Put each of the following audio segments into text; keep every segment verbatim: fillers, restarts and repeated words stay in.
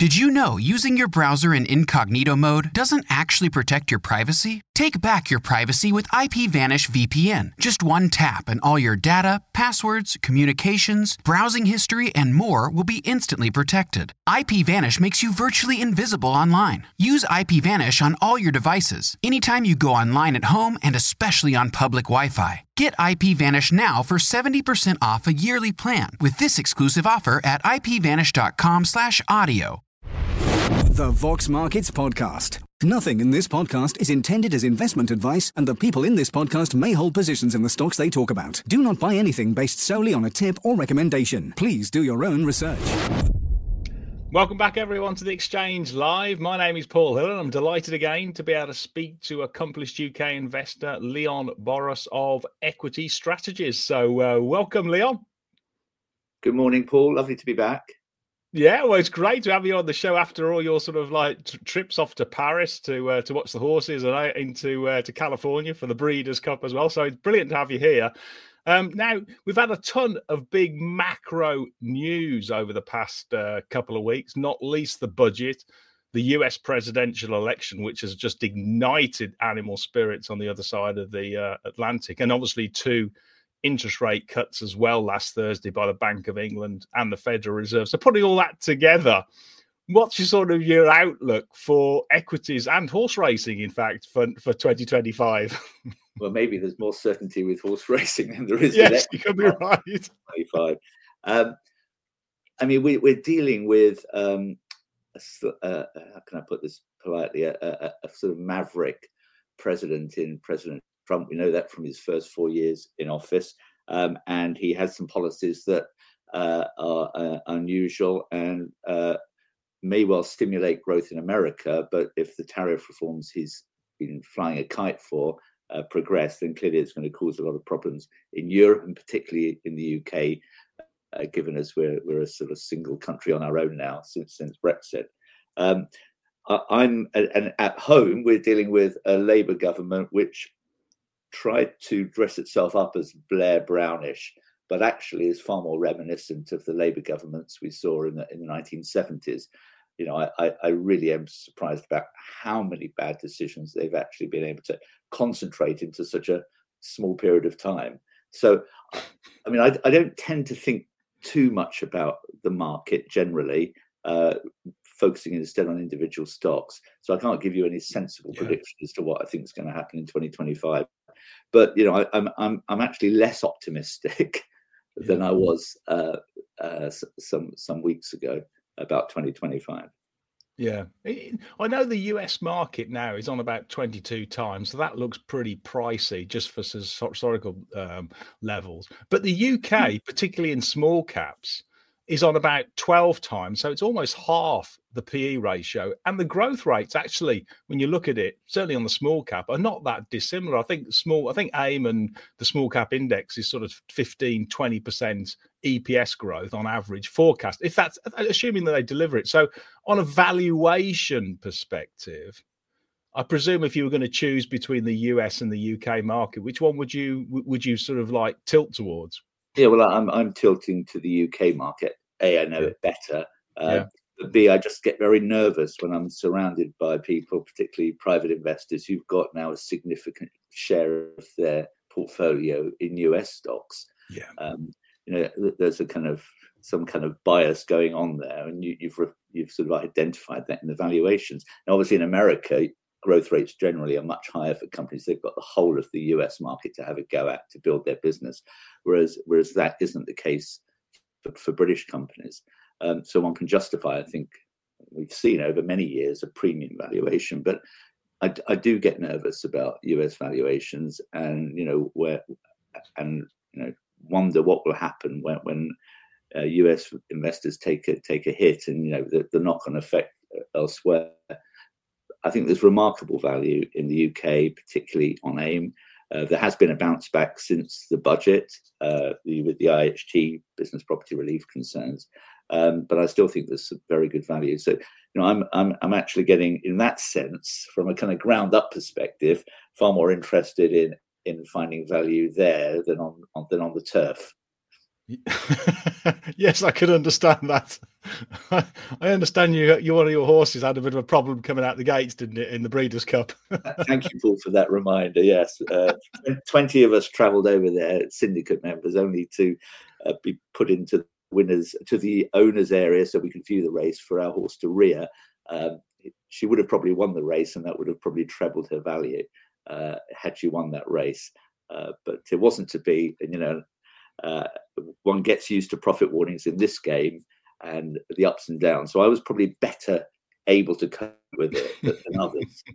Did you know using your browser in incognito mode doesn't actually protect your privacy? Take back your privacy with IPVanish V P N. Just one tap and all your data, passwords, communications, browsing history, and more will be instantly protected. IPVanish makes you virtually invisible online. Use IPVanish on all your devices, anytime you go online at home and especially on public Wi-Fi. Get IPVanish now for seventy percent off a yearly plan with this exclusive offer at ipvanish.com slash audio. The Vox Markets Podcast. Nothing in this podcast is intended as investment advice, and the people in this podcast may hold positions in the stocks they talk about. Do not buy anything based solely on a tip or recommendation. Please do your own research. Welcome back, everyone, to The Exchange Live. My name is Paul Hill, and I'm delighted again to be able to speak to accomplished U K investor Leon Boros of Equity Strategies. So uh, welcome, Leon. Good morning, Paul. Lovely to be back. Yeah, well, it's great to have you on the show after all your sort of like t- trips off to Paris to uh, to watch the horses and out into uh, to California for the Breeders' Cup as well. So it's brilliant to have you here. Um, now, we've had a ton of big macro news over the past uh, couple of weeks, not least the budget, the U S presidential election, which has just ignited animal spirits on the other side of the uh, Atlantic, and obviously two interest rate cuts as well last Thursday by the Bank of England and the Federal Reserve. So putting all that together, what's your sort of your outlook for equities and horse racing, in fact, for, for twenty twenty-five? Well, maybe there's more certainty with horse racing than there is yes, with you could be right. twenty-five. Um, I mean, we, we're dealing with, um, a, uh, how can I put this politely, a, a, a sort of maverick president in President Trump. We know that from his first four years in office. Um, and he has some policies that uh, are uh, unusual and uh, may well stimulate growth in America. But if the tariff reforms he's been flying a kite for uh, progress, then clearly it's going to cause a lot of problems in Europe and particularly in the U K, uh, given as we're, we're a sort of single country on our own now since, since Brexit. Um, I, I'm and at home, we're dealing with a Labour government which tried to dress itself up as Blair Brownish, but actually is far more reminiscent of the Labour governments we saw in the, in the nineteen seventies. You know, I, I really am surprised about how many bad decisions they've actually been able to concentrate into such a small period of time. So, I mean, I, I don't tend to think too much about the market generally, uh, focusing instead on individual stocks. So I can't give you any sensible yeah. prediction as to what I think is going to happen in twenty twenty-five. But you know, I, I'm I'm I'm actually less optimistic yeah. than I was uh, uh, some some weeks ago about twenty twenty-five. Yeah, I know the U S market now is on about twenty-two times, so that looks pretty pricey just for historical um, levels. But the U K, particularly in small caps, is on about twelve times, so it's almost half the P E ratio. And the growth rates, actually, when you look at it, certainly on the small cap, are not that dissimilar. I think small, I think AIM and the small cap index is sort of fifteen, twenty percent E P S growth on average forecast, if that's assuming that they deliver it. So on a valuation perspective, I presume if you were going to choose between the U S and the U K market, which one would you would you sort of like tilt towards? Yeah, well, I'm I'm tilting to the U K market. A, I know it better. Uh, yeah. But B, I just get very nervous when I'm surrounded by people, particularly private investors, who've got now a significant share of their portfolio in U S stocks. Yeah. Um, you know, there's a kind of some kind of bias going on there, and you, you've you've sort of identified that in the valuations. Now, obviously, in America, growth rates generally are much higher for companies. They've got the whole of the U S market to have a go at to build their business, whereas whereas that isn't the case for, for British companies. Um, so one can justify, I think, we've seen over many years a premium valuation, but I, I do get nervous about U S valuations, and you know where, and you know wonder what will happen when when uh, U S investors take a take a hit, and you know the, the knock-on effect elsewhere. I think there's remarkable value in the U K, particularly on AIM. Uh, there has been a bounce back since the budget uh, the, with the I H T, business property relief concerns, um, but I still think there's some very good value. So, you know, I'm I'm I'm actually getting, in that sense, from a kind of ground up perspective, far more interested in in finding value there than on, on than on the turf. Yes, I can understand that. I understand you. You one of your horses had a bit of a problem coming out the gates, didn't it, in the Breeders' Cup? Thank you, Paul, for that reminder. Yes, uh, twenty of us travelled over there, syndicate members, only to uh, be put into winners to the owners' area so we could view the race for our horse to rear. Um, she would have probably won the race, and that would have probably trebled her value uh, had she won that race. Uh, but it wasn't to be, and you know. Uh, one gets used to profit warnings in this game and the ups and downs. So I was probably better able to cope with it than others.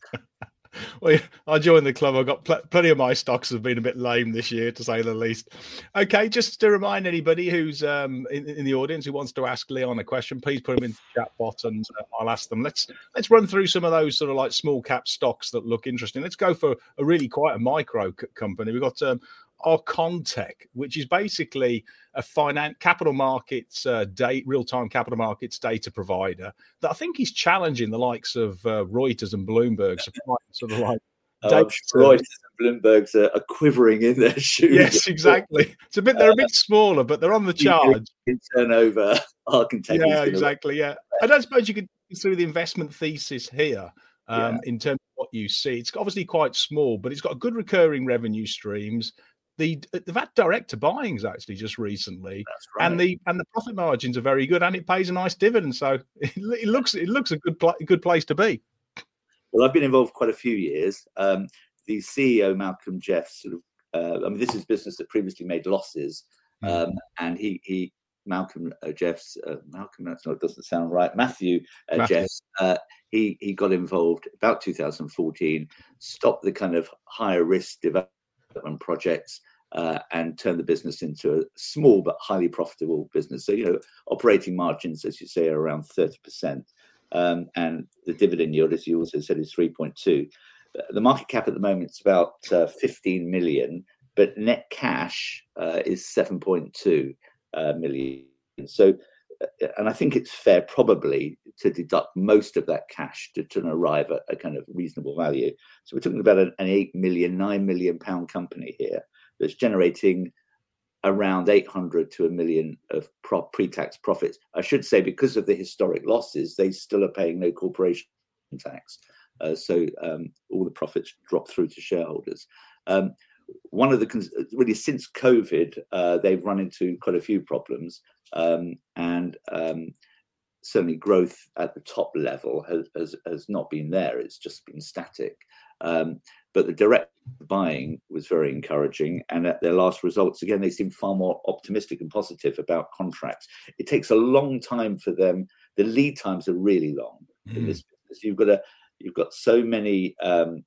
Well, I joined the club. I've got pl- plenty of my stocks have been a bit lame this year, to say the least. Okay, just to remind anybody who's um, in, in the audience who wants to ask Leon a question, please put them in the chat bot and uh, I'll ask them. Let's let's run through some of those sort of like small cap stocks that look interesting. Let's go for a really quite a micro c- company. We've got um, Arcontech, which is basically a finance capital markets uh, date, real-time capital markets data provider that I think is challenging the likes of uh, Reuters and Bloomberg, sort of like. Oh, I'm sure Reuters and Bloomberg's are, are quivering in their shoes. Yes, exactly. It's a bit. They're a bit smaller, but they're on the charge. In turnover, Arcontech. Yeah, exactly. Yeah, I don't suppose you could go through the investment thesis here. Um, yeah. In terms of what you see, it's obviously quite small, but it's got good recurring revenue streams. The they've had direct to buyings actually just recently, right. and the and the profit margins are very good, and it pays a nice dividend. So it, it looks it looks a good pl- good place to be. Well, I've been involved quite a few years. Um, the C E O Malcolm Jeffs, sort of, uh, I mean, this is business that previously made losses, um, mm. and he he Malcolm uh, Jeffs, uh, Malcolm that's not doesn't sound right. Matthew, uh, Matthew. Jeffs, uh, he he got involved about two thousand fourteen, stopped the kind of higher risk development projects. Uh, and turn the business into a small but highly profitable business. So, you know, operating margins, as you say, are around thirty percent. Um, and the dividend yield, as you also said, is three point two. The market cap at the moment is about uh, fifteen million, but net cash uh, is seven point two uh, million. So, uh, and I think it's fair probably to deduct most of that cash to, to arrive at a kind of reasonable value. So we're talking about an, an eight million, nine million pound company here that's generating around eight hundred to a million of pro- pre-tax profits. I should say, because of the historic losses, they still are paying no corporation tax. Uh, so um, all the profits drop through to shareholders. Um, one of the, cons- really since COVID, uh, they've run into quite a few problems. Um, and um, certainly growth at the top level has, has, has not been there. It's just been static. Um, but the direct buying was very encouraging. And at their last results, again, they seem far more optimistic and positive about contracts. It takes a long time for them. The lead times are really long mm. in this business. You've got a, you've got so many um,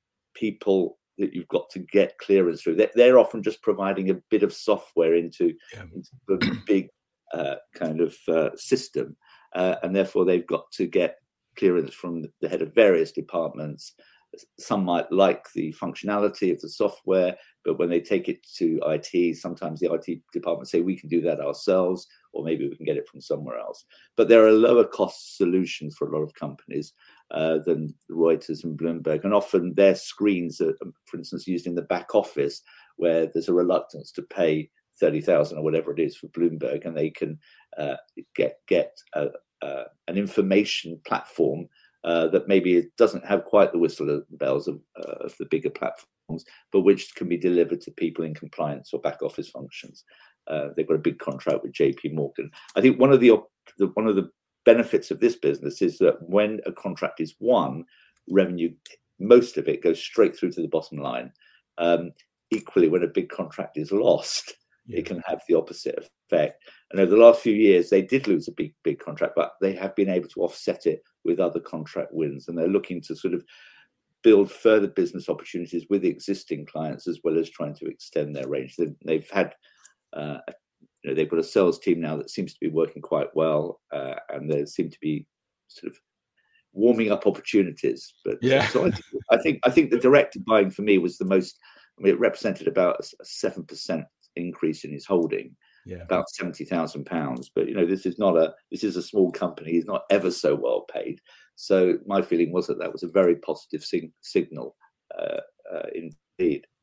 people that you've got to get clearance through. They're, they're often just providing a bit of software into, yeah. into a big uh, kind of uh, system. Uh, and therefore, they've got to get clearance from the head of various departments. Some might like the functionality of the software, but when they take it to I T, sometimes the I T department say, we can do that ourselves, or maybe we can get it from somewhere else. But there are lower cost solutions for a lot of companies uh, than Reuters and Bloomberg. And often their screens are, for instance, used in the back office, where there's a reluctance to pay thirty thousand or whatever it is for Bloomberg, and they can uh, get, get a, uh, an information platform Uh, that maybe it doesn't have quite the whistle and bells of, uh, of the bigger platforms, but which can be delivered to people in compliance or back office functions. Uh, they've got a big contract with J P Morgan. I think one of the, the one of the benefits of this business is that when a contract is won, revenue, most of it goes straight through to the bottom line. Um, equally, when a big contract is lost, yeah. it can have the opposite effect. And over the last few years, they did lose a big, big contract, but they have been able to offset it with other contract wins. And they're looking to sort of build further business opportunities with existing clients, as well as trying to extend their range. They've, they've had, uh, you know, they've got a sales team now that seems to be working quite well, uh, and they seem to be sort of warming up opportunities. But yeah, so I, think, I think I think the direct buying for me was the most. I mean, it represented about a seven percent increase in his holding. Yeah. About seventy thousand pounds. But, you know, this is not a, this is a small company. He's not ever so well paid. So my feeling was that that was a very positive sig- signal uh, uh, indeed.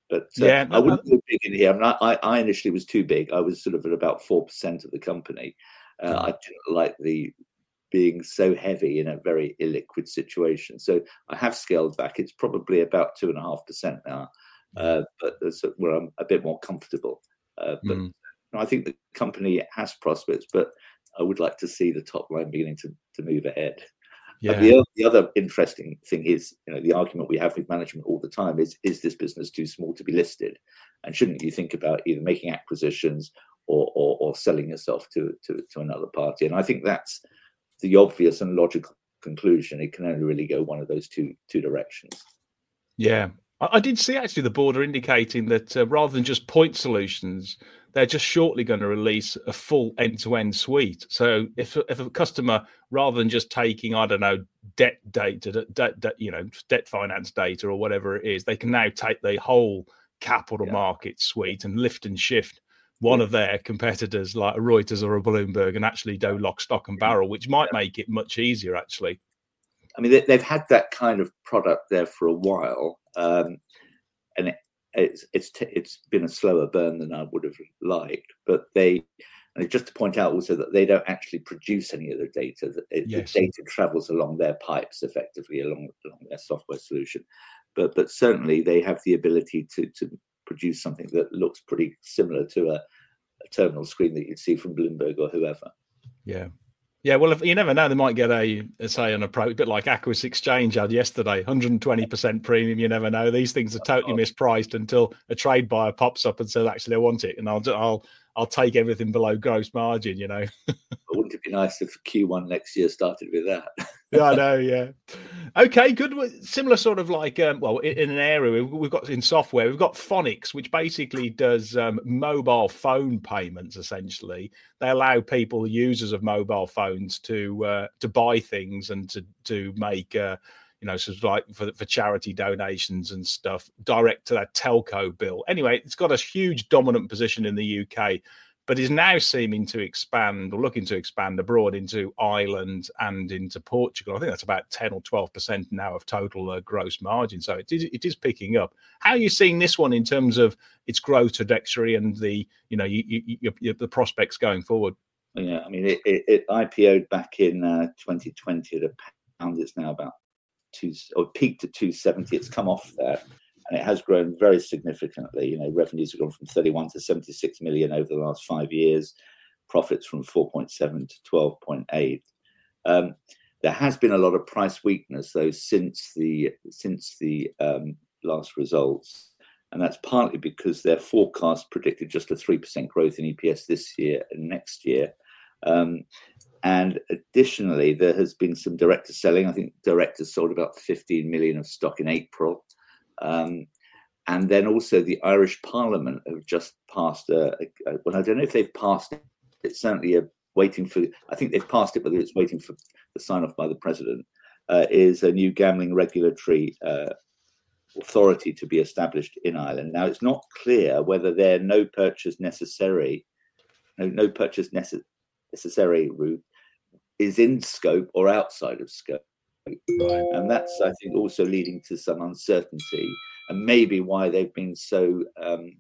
But uh, yeah, no, I wouldn't no. go big in here. I, mean, I, I initially was too big. I was sort of at about four percent of the company. Uh, mm. I didn't like the being so heavy in a very illiquid situation. So I have scaled back. It's probably about two and a half percent now, uh, but that's where I'm a bit more comfortable. Uh, but mm. I think the company has prospects, but I would like to see the top line beginning to, to move ahead. Yeah. Uh, the, the other interesting thing is, you know, the argument we have with management all the time is, is this business too small to be listed? And shouldn't you think about either making acquisitions or, or, or selling yourself to, to, to another party? And I think that's the obvious and logical conclusion. It can only really go one of those two two directions. Yeah, I, I did see actually the board are indicating that uh, rather than just point solutions, they're just shortly going to release a full end-to-end suite. So if if a customer, rather than just taking, I don't know, debt data, debt, debt you know, debt finance data or whatever it is, they can now take the whole capital yeah. market suite and lift and shift one of their competitors like a Reuters or a Bloomberg and actually do lock, stock and barrel, which might make it much easier, actually. I mean, they've had that kind of product there for a while, um, and it, it's it's t- it's been a slower burn than I would have liked. But they, and just to point out also that they don't actually produce any of the data. It, yes. The data travels along their pipes, effectively along along their software solution. But but certainly they have the ability to to produce something that looks pretty similar to a, a terminal screen that you'd see from Bloomberg or whoever. Yeah. Yeah, well, if, you never know, they might get a, say, an approach, a bit like Aquis Exchange had yesterday, one hundred twenty percent premium, you never know. These things are totally mispriced until a trade buyer pops up and says, actually, I want it, and I'll I'll I'll take everything below gross margin, you know. Wouldn't it be nice if Q one next year started with that? Yeah, I know, yeah. Okay, good. Similar sort of like, um, well, in, in an area we've got in software, we've got Phonics, which basically does um, mobile phone payments, essentially. They allow people, users of mobile phones, to uh, to buy things and to, to make, uh, you know, sort of like for, for charity donations and stuff, direct to that telco bill. Anyway, it's got a huge dominant position in the U K, but is now seeming to expand or looking to expand abroad into Ireland and into Portugal. I think that's about ten or twelve percent now of total uh, gross margin. So it is, it is picking up. How are you seeing this one in terms of its growth trajectory and the, you know, you, you, you, the prospects going forward? Yeah, I mean, it, it, it I P O'd back in uh, twenty twenty at a pound. It's now about two, or peaked at two seventy. It's come off there. And it has grown very significantly. You know, revenues have gone from thirty-one to seventy-six million over the last five years. Profits from four point seven to twelve point eight. Um, there has been a lot of price weakness, though, since the since the um, last results, and that's partly because their forecast predicted just a three percent growth in E P S this year and next year. Um, and additionally, there has been some director selling. I think directors sold about fifteen million of stock in April. Um, and then also the Irish Parliament have just passed a, a, a well, I don't know if they've passed it. It's certainly a waiting for, I think they've passed it, whether it's waiting for the sign off by the president, uh, is a new gambling regulatory uh, authority to be established in Ireland. Now, it's not clear whether their no purchase necessary, no, no purchase necess- necessary route is in scope or outside of scope. Right. And that's, I think, also leading to some uncertainty, and maybe why they've been so, um,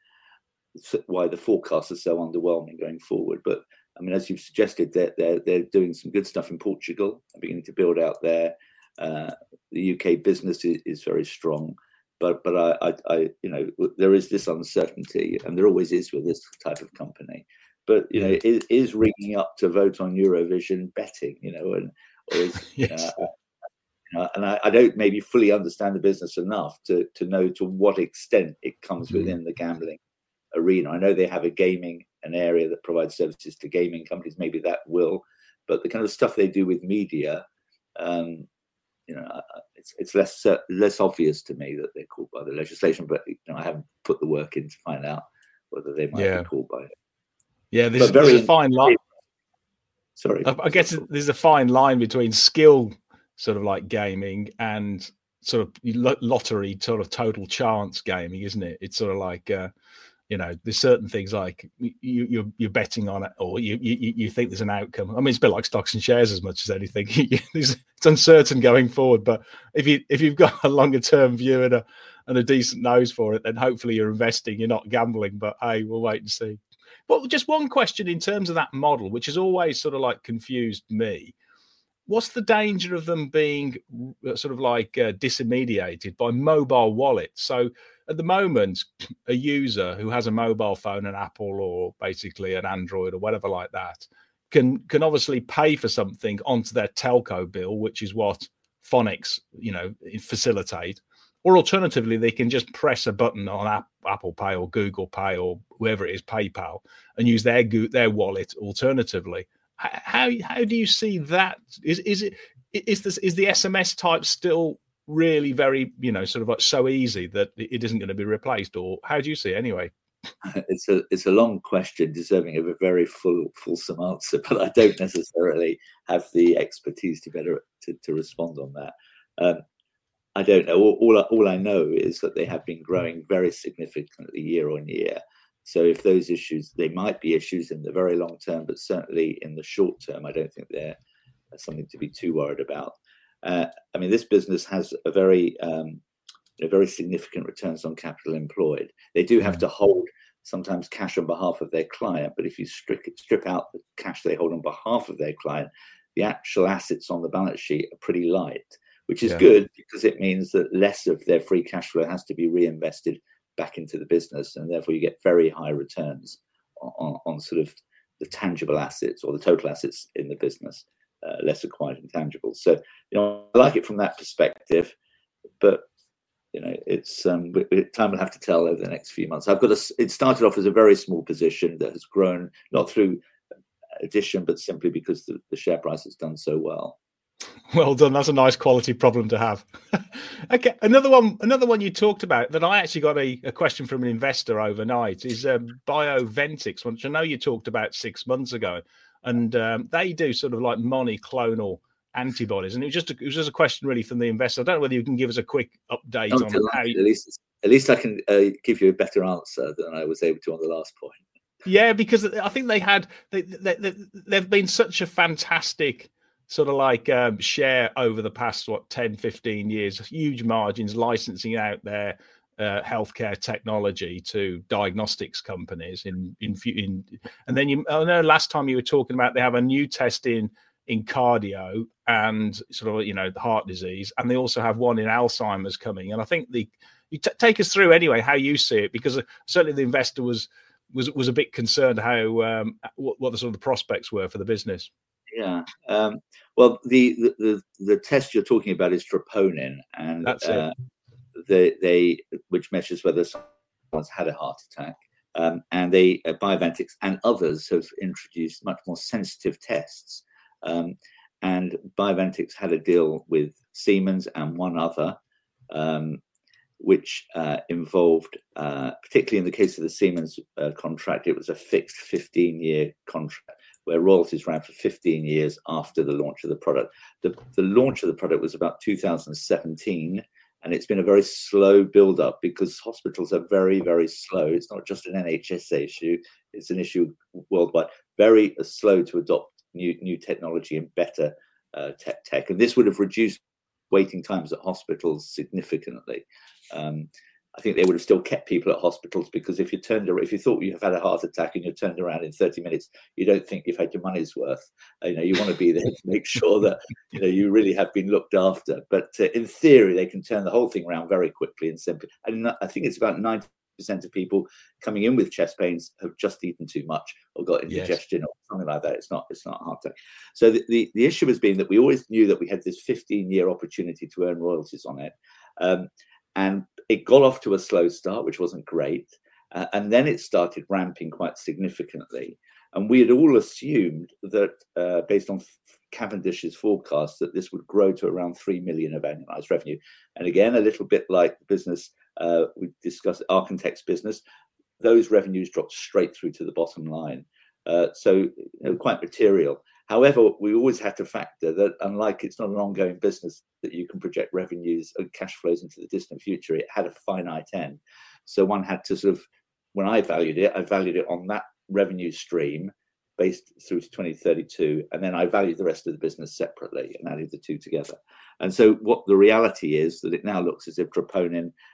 why the forecasts are so underwhelming going forward. But I mean, as you've suggested, they're they're, they're doing some good stuff in Portugal and beginning to build out there. Uh, the U K business is, is very strong, but but I, I I you know there is this uncertainty, and there always is with this type of company. But you know, is, is ringing up to vote on Eurovision betting, you know, and or is, yes. uh, Uh, and I, I don't maybe fully understand the business enough to, to know to what extent it comes mm-hmm. within the gambling arena. I know they have a gaming, an area that provides services to gaming companies. Maybe that will, but the kind of stuff they do with media, um, you know, it's it's less uh, less obvious to me that they're called by the legislation. But you know, I haven't put the work in to find out whether they might yeah. be called by it. Yeah, there's, there's a fine line. Sorry, I, I guess there's a fine line between skill, sort of like gaming, and sort of lottery, sort of total chance gaming, isn't it? It's sort of like, uh, you know, there's certain things like you, you're you're betting on it, or you, you you think there's an outcome. I mean, it's a bit like stocks and shares as much as anything. It's uncertain going forward, but if you if you've got a longer term view and a and a decent nose for it, then hopefully you're investing, you're not gambling. But hey, we'll wait and see. But just one question in terms of that model, which has always sort of like confused me. What's the danger of them being sort of like uh, disintermediated by mobile wallets? So at the moment, a user who has a mobile phone, an Apple or basically an Android or whatever like that, can can obviously pay for something onto their telco bill, which is what Phonics, you know, facilitate. Or alternatively, they can just press a button on App, Apple Pay or Google Pay or whoever it is, PayPal, and use their their wallet alternatively. How how do you see that? Is is it is this is the S M S type still really very, you know, sort of like so easy that it isn't going to be replaced, or how do you see it anyway? It's a it's a long question deserving of a very full fulsome answer, but I don't necessarily have the expertise to better to, to respond on that. Um, I don't know. All, all all I know is that they have been growing very significantly year on year. So if those issues, they might be issues in the very long term, but certainly in the short term, I don't think they're something to be too worried about. Uh, I mean, this business has a very, um, a very significant returns on capital employed. They do have to hold sometimes cash on behalf of their client, but if you strip, strip out the cash they hold on behalf of their client, the actual assets on the balance sheet are pretty light, which is yeah. good because it means that less of their free cash flow has to be reinvested back into the business, and therefore you get very high returns on, on, on sort of the tangible assets or the total assets in the business, uh, less acquired intangibles. So, you know, I like it from that perspective, but you know, it's um, time will have to tell over the next few months. I've got a. It started off as a very small position that has grown not through addition, but simply because the, the share price has done so well. Well done. That's a nice quality problem to have. Okay, another one. Another one you talked about that I actually got a, a question from an investor overnight is um, BioVentix, which I know you talked about six months ago, and um, they do sort of like monoclonal antibodies. And it was just a, it was just a question really from the investor. I don't know whether you can give us a quick update I'm on delighted. how. You... At least, at least I can uh, give you a better answer than I was able to on the last point. Yeah, because I think they had they, they, they they've been such a fantastic sort of like um, share over the past, what, ten, fifteen years, huge margins, licensing out their uh, healthcare technology to diagnostics companies. In, in, in And then you, I know last time you were talking about they have a new test in, in cardio and sort of, you know, heart disease. And they also have one in Alzheimer's coming. And I think the, you t- take us through anyway, how you see it, because certainly the investor was, was, was a bit concerned how, um, what, what the sort of the prospects were for the business. Yeah. Um, well, the, the, the the test you're talking about is troponin, and That's uh, it. they they which measures whether someone's had a heart attack. Um, and they uh, BioVentix and others have introduced much more sensitive tests. Um, and BioVentix had a deal with Siemens and one other, um, which uh, involved, uh, particularly in the case of the Siemens uh, contract, it was a fixed fifteen-year contract, where royalties ran for fifteen years after the launch of the product. The, the launch of the product was about two thousand seventeen, and it's been a very slow build-up because hospitals are very, very slow. It's not just an N H S issue, it's an issue worldwide. Very uh, slow to adopt new, new technology and better uh, tech, tech. And this would have reduced waiting times at hospitals significantly. Um, I think they would have still kept people at hospitals because if you turned around, if you thought you have had a heart attack and you turned around in thirty minutes, you don't think you've had your money's worth. You know, you want to be there to make sure that, you know, you really have been looked after. But uh, in theory, they can turn the whole thing around very quickly and simply. And I think it's about ninety percent of people coming in with chest pains have just eaten too much or got indigestion yes. or something like that. It's not, it's not a heart attack. So the, the, the issue has been that we always knew that we had this fifteen-year opportunity to earn royalties on it. Um, and it got off to a slow start, which wasn't great. Uh, and then it started ramping quite significantly. And we had all assumed that, uh, based on Cavendish's forecast, that this would grow to around three million of annualized revenue. And again, a little bit like the business uh, we discussed, Architect's business, those revenues dropped straight through to the bottom line. Uh, so, you know, quite material. However, we always had to factor that, unlike it's not an ongoing business that you can project revenues and cash flows into the distant future, it had a finite end. So one had to sort of, when I valued it, I valued it on that revenue stream based through to twenty thirty-two. And then I valued the rest of the business separately and added the two together. And so what the reality is that it now looks as if troponin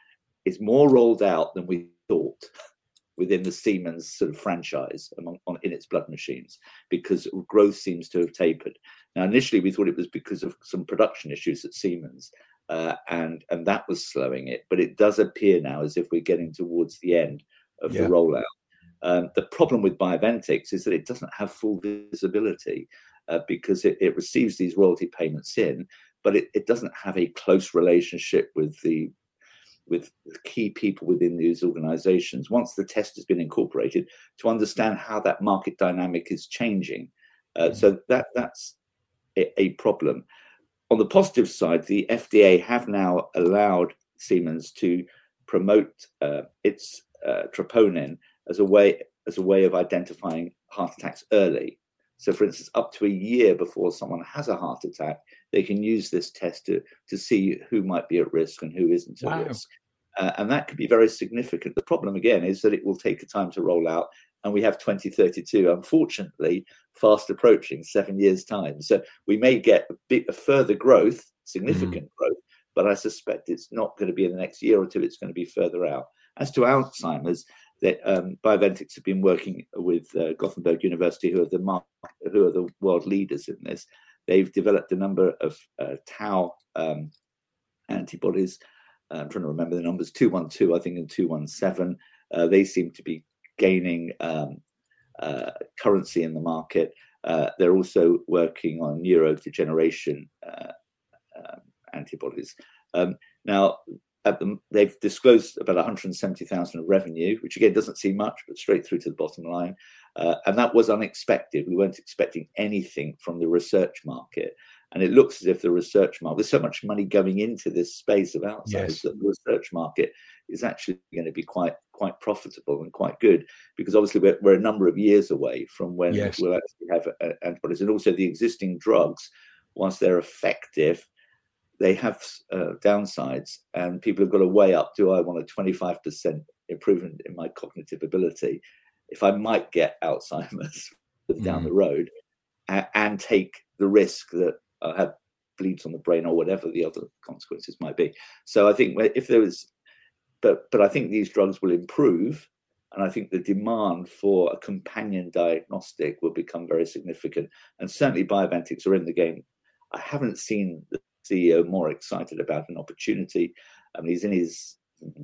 is more rolled out than we thought within the Siemens sort of franchise among on in its blood machines, because growth seems to have tapered. Now, initially we thought it was because of some production issues at Siemens, uh, and and that was slowing it. But it does appear now as if we're getting towards the end of yeah. the rollout. Um, the problem with Bioventix is that it doesn't have full visibility uh, because it, it receives these royalty payments in, but it, it doesn't have a close relationship with the with key people within these organizations, once the test has been incorporated, to understand how that market dynamic is changing. Uh, so that that's a, a problem. On the positive side, the F D A have now allowed Siemens to promote uh, its uh, troponin as a way as a way of identifying heart attacks early. So, for instance, up to a year before someone has a heart attack, they can use this test to, to see who might be at risk and who isn't at wow. risk. Uh, and that could be very significant. The problem, again, is that it will take a time to roll out. And we have twenty thirty-two, unfortunately, fast approaching, seven years' time. So we may get a bit of further growth, significant mm. growth, but I suspect it's not going to be in the next year or two. It's going to be further out. As to Alzheimer's, that um, Bioventix have been working with uh, Gothenburg University, who are the mar- who are the world leaders in this. They've developed a number of uh, tau um, antibodies. Uh, I'm trying to remember the numbers: two one two, I think, and two one seven. Uh, they seem to be gaining um, uh, currency in the market. Uh, they're also working on neurodegeneration uh, uh, antibodies. Um, now. At them, they've disclosed about one hundred seventy thousand of revenue, which again doesn't seem much, but straight through to the bottom line. Uh, and that was unexpected. We weren't expecting anything from the research market. And it looks as if the research market, there's so much money going into this space of Alzheimer's yes. that the research market is actually going to be quite quite profitable and quite good, because obviously we're, we're a number of years away from when yes. we'll actually have uh, antibodies. And also the existing drugs, once they're effective, they have uh, downsides, and people have got to weigh up, do I want a twenty-five percent improvement in my cognitive ability if I might get Alzheimer's mm. down the road, and, and take the risk that I have bleeds on the brain or whatever the other consequences might be. So I think if there was, but but I think these drugs will improve, and I think the demand for a companion diagnostic will become very significant. And certainly Bioventix are in the game. I haven't seen the C E O more excited about an opportunity. I mean, he's in his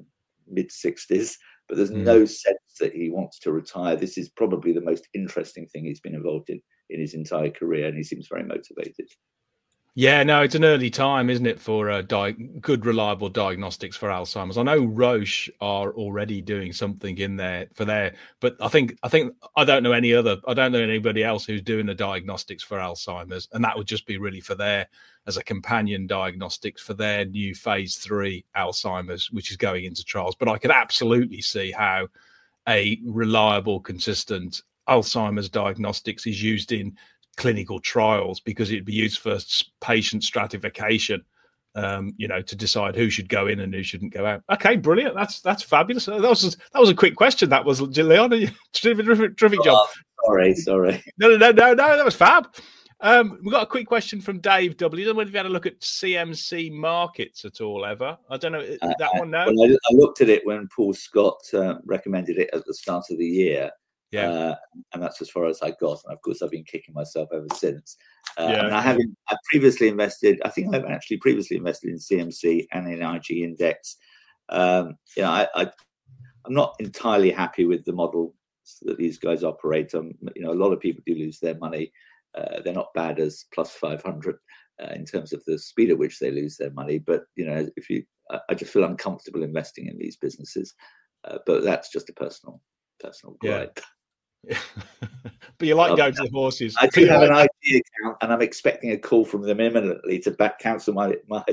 mid sixties, but there's mm. no sense that he wants to retire. This is probably the most interesting thing he's been involved in in his entire career, and he seems very motivated. Yeah, no, it's an early time, isn't it, for uh, di- good, reliable diagnostics for Alzheimer's. I know Roche are already doing something in there for their, but I think I think I don't know any other. I don't know anybody else who's doing the diagnostics for Alzheimer's, and that would just be really for their as a companion diagnostics for their new phase three Alzheimer's, which is going into trials. But I could absolutely see how a reliable, consistent Alzheimer's diagnostics is used in clinical trials, because it'd be used for patient stratification, um, you know, to decide who should go in and who shouldn't go out. Okay, brilliant. That's that's fabulous. That was that was a quick question. That was Leon. Terrific, terrific job. Oh, sorry, sorry. No, no, no, no, no. That was fab. Um, we've got a quick question from Dave W. I don't know if you had a look at C M C Markets at all ever. I don't know that uh, one. No, well, I, I looked at it when Paul Scott uh, recommended it at the start of the year. Yeah, uh, and that's as far as I got. And of course, I've been kicking myself ever since. Uh, yeah. And I haven't. I previously invested. I think I've actually previously invested in C M C and in I G Index. Um, you know, I, I, I'm not entirely happy with the model that these guys operate. Um, you know, a lot of people do lose their money. Uh, they're not bad as plus five hundred uh, in terms of the speed at which they lose their money. But you know, if you, I, I just feel uncomfortable investing in these businesses. Uh, but that's just a personal, personal gripe. Yeah. But you like um, going to the horses. I do have like... an I G account, and I'm expecting a call from them imminently to back cancel my my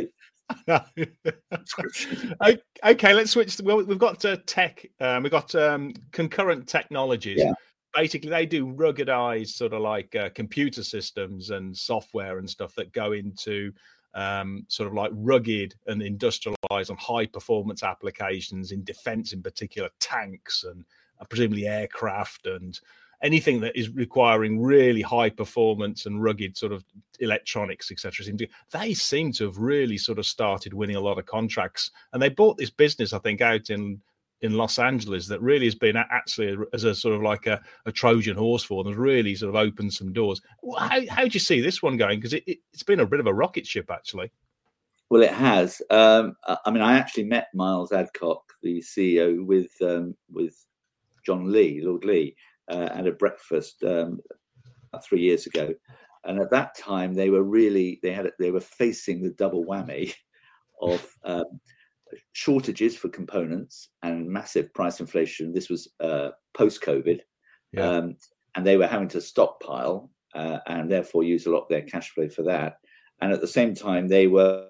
subscription. Okay, let's switch. Well, we've got uh, tech. Um, we've got um, Concurrent Technologies. Yeah. Basically, they do ruggedized sort of like uh, computer systems and software and stuff that go into um, sort of like rugged and industrialized and high performance applications in defense, in particular tanks and uh, presumably aircraft and anything that is requiring really high performance and rugged sort of electronics, et cetera. They seem to have really sort of started winning a lot of contracts, and they bought this business, I think, out in in Los Angeles that really has been actually as a sort of like a, a Trojan horse for them, has really sort of opened some doors. How how do you see this one going? Because it, it, it's been a bit of a rocket ship, actually. Well, it has. Um, I mean, I actually met Miles Adcock, the C E O, with um, with John Lee, Lord Lee, uh, at a breakfast um, about three years ago, and at that time they were really they had they were facing the double whammy of um, shortages for components and massive price inflation. This was uh, post-COVID, yeah. um, and they were having to stockpile uh, and therefore use a lot of their cash flow for that. And at the same time, they were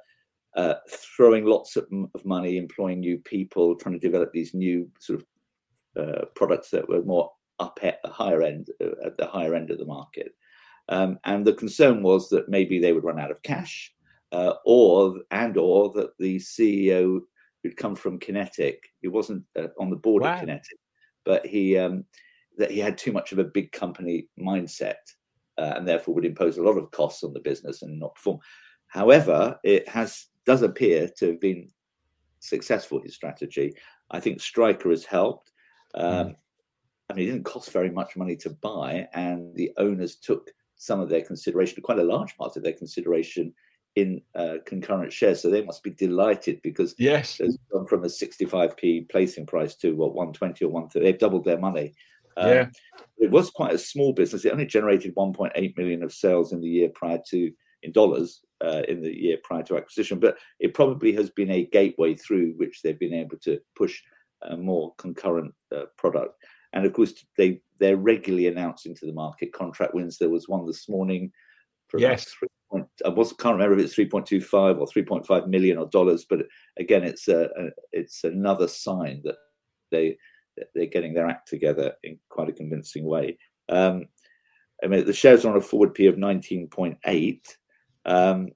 uh, throwing lots of, of money, employing new people, trying to develop these new sort of uh, products that were more up at the higher end, uh, at the higher end of the market. Um, and the concern was that maybe they would run out of cash. Uh, or and or that the C E O who'd come from Kinetic, he wasn't uh, on the board wow. of Kinetic, but he um, that he had too much of a big company mindset, uh, and therefore would impose a lot of costs on the business and not perform. However, it has does appear to have been successful, his strategy. I think Stryker has helped. Um, mm. I mean, it didn't cost very much money to buy, and the owners took some of their consideration, quite a large part of their consideration, in uh, concurrent shares, so they must be delighted because yes, it's gone from a sixty-five p placing price to what one twenty or one thirty. They've doubled their money. Um, yeah, it was quite a small business. It only generated one point eight million of sales in the year prior to in dollars uh, in the year prior to acquisition, but it probably has been a gateway through which they've been able to push a more concurrent uh, product. And of course, they they're regularly announcing to the market contract wins. There was one this morning for yes. about three. I was can't remember if it's three point two five or three point five million or dollars, but again, it's a, a it's another sign that they they're getting their act together in quite a convincing way. Um, I mean, the shares are on a forward P of nineteen point eight. Um,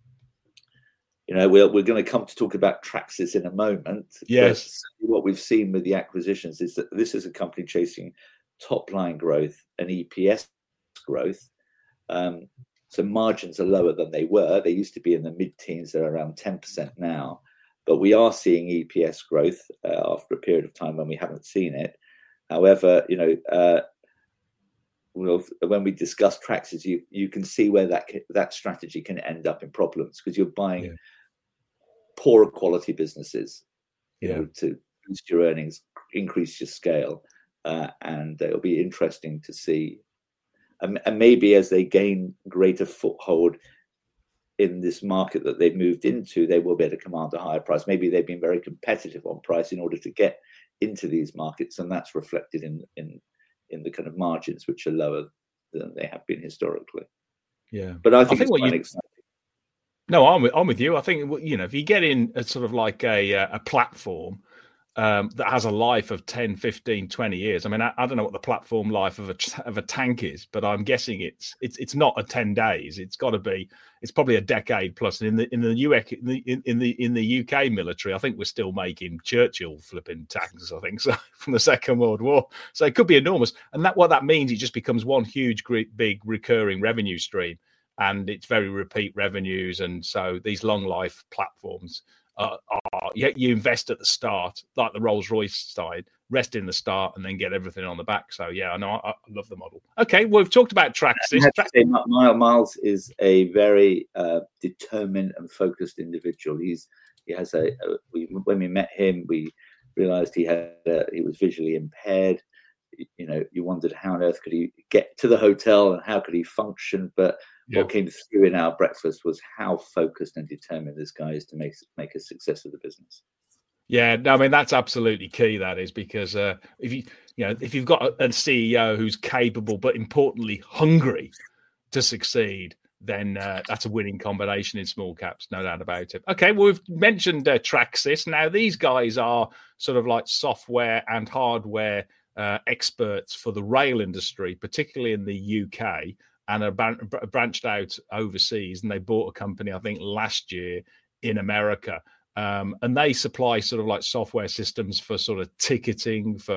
you know, we're we're going to come to talk about Traxys in a moment. Yes, what we've seen with the acquisitions is that this is a company chasing top line growth and E P S growth. Um, So margins are lower than they were. They used to be in the mid-teens. They're around ten percent now. But we are seeing E P S growth uh, after a period of time when we haven't seen it. However, you know, uh, we'll, when we discuss Traxys, you you can see where that that strategy can end up in problems because you're buying yeah. poorer quality businesses, you yeah. know, to boost your earnings, increase your scale, uh, and it'll be interesting to see. And maybe as they gain greater foothold in this market that they've moved into, they will be able to command a higher price. Maybe they've been very competitive on price in order to get into these markets, and that's reflected in in in the kind of margins which are lower than they have been historically. Yeah, but I think, I think it's what quite you, exciting. No, I'm with, I'm with you. I think, you know, if you get in a sort of like a a platform Um, that has a life of ten, fifteen, twenty years. I mean, I, I don't know what the platform life of a of a tank is, but I'm guessing it's it's it's not a ten days. It's got to be. It's probably a decade plus. And in the in the U K in the in the in the U K military, I think we're still making Churchill flipping tanks. I think so from the Second World War. So it could be enormous. And that what that means, it just becomes one huge, great, big recurring revenue stream, and it's very repeat revenues. And so these long life platforms. Uh, are, you, you invest at the start, like the Rolls-Royce side, rest in the start, and then get everything on the back. So, yeah, I know I, I love the model. Okay, well, we've talked about Traxys. Say, Miles is a very uh, determined and focused individual. He's he has a, a we, when we met him, we realised he had a, he was visually impaired. You know, you wondered how on earth could he get to the hotel and how could he function, but. Yeah. What came through in our breakfast was how focused and determined this guy is to make make a success of the business. Yeah, no, I mean that's absolutely key. That is because uh, if you you know if you've got a, a C E O who's capable but importantly hungry to succeed, then uh, that's a winning combination in small caps, no doubt about it. Okay, well we've mentioned uh, Traxys. Now these guys are sort of like software and hardware uh, experts for the rail industry, particularly in the U K. And are ban- branched out overseas, and they bought a company, I think, last year in America. Um, and they supply sort of like software systems for sort of ticketing, for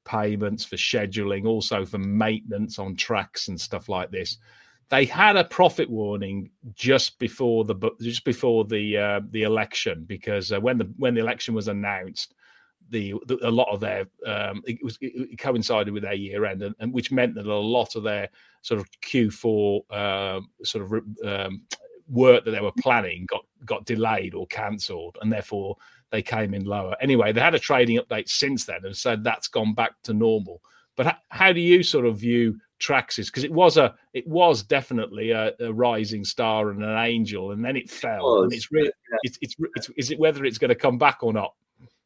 payments, for scheduling, also for maintenance on tracks and stuff like this. They had a profit warning just before the just before the uh, the election, because uh, when the when the election was announced, the, the a lot of their um, it was it coincided with their year end, and, and which meant that a lot of their sort of Q four uh, sort of um, work that they were planning got got delayed or cancelled, and therefore they came in lower. Anyway, they had a trading update since then and said that's gone back to normal. But how, how do you sort of view Tracsis? Because it was a it was definitely a, a rising star and an angel, and then it fell. It and it's really yeah. it's, it's it's is it whether it's going to come back or not?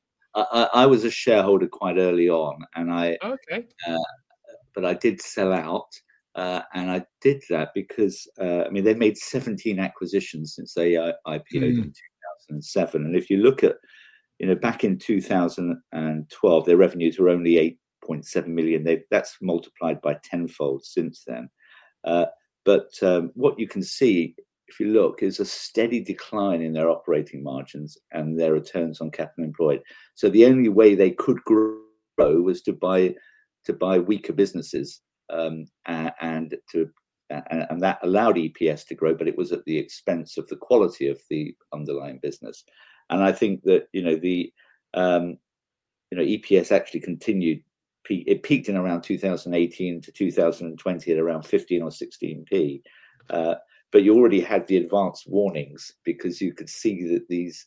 I, I was a shareholder quite early on, and I okay, uh, but I did sell out, uh, and I did that because uh, I mean they made seventeen acquisitions since they uh, I P O'd mm. in two thousand seven, and if you look at you know back in two thousand twelve, their revenues were only eight point seven million. They that's multiplied by tenfold since then. Uh, but um, what you can see, if you look, is a steady decline in their operating margins and their returns on capital employed. So the only way they could grow was to buy to buy weaker businesses, um, and, and to and, and that allowed E P S to grow, but it was at the expense of the quality of the underlying business. And I think that you know the um, you know E P S actually continued. It peaked in around two thousand eighteen to two thousand twenty at around fifteen or sixteen p. Uh, but you already had the advanced warnings because you could see that these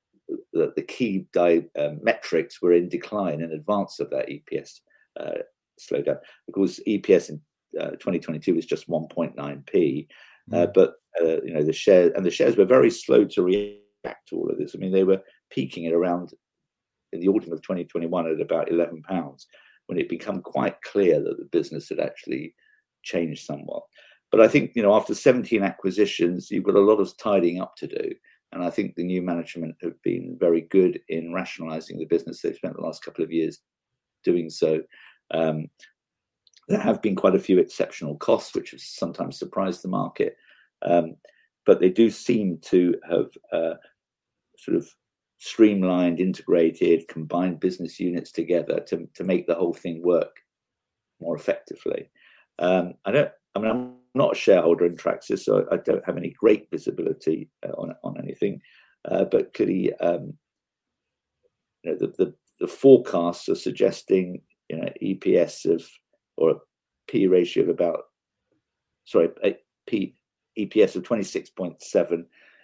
the, the key di, uh, metrics were in decline in advance of that E P S uh, slowdown. Because E P S in uh, twenty twenty-two was just one point nine p, uh, mm. but uh, you know the share and the shares were very slow to react to all of this. I mean, they were peaking at around in the autumn of twenty twenty-one at about eleven pounds. When it became quite clear that the business had actually changed somewhat. But I think, you know, after seventeen acquisitions, you've got a lot of tidying up to do. And I think the new management have been very good in rationalizing the business. They've spent the last couple of years doing so. Um, there have been quite a few exceptional costs, which have sometimes surprised the market. Um, but they do seem to have uh, sort of streamlined, integrated, combined business units together to, to make the whole thing work more effectively. Um, I don't. I mean, I'm not a shareholder in Tracsis, so I don't have any great visibility uh, on on anything. Uh, but clearly, um, you know, the, the the forecasts are suggesting you know E P S of or a P ratio of about sorry a P E P S of twenty-six point seven.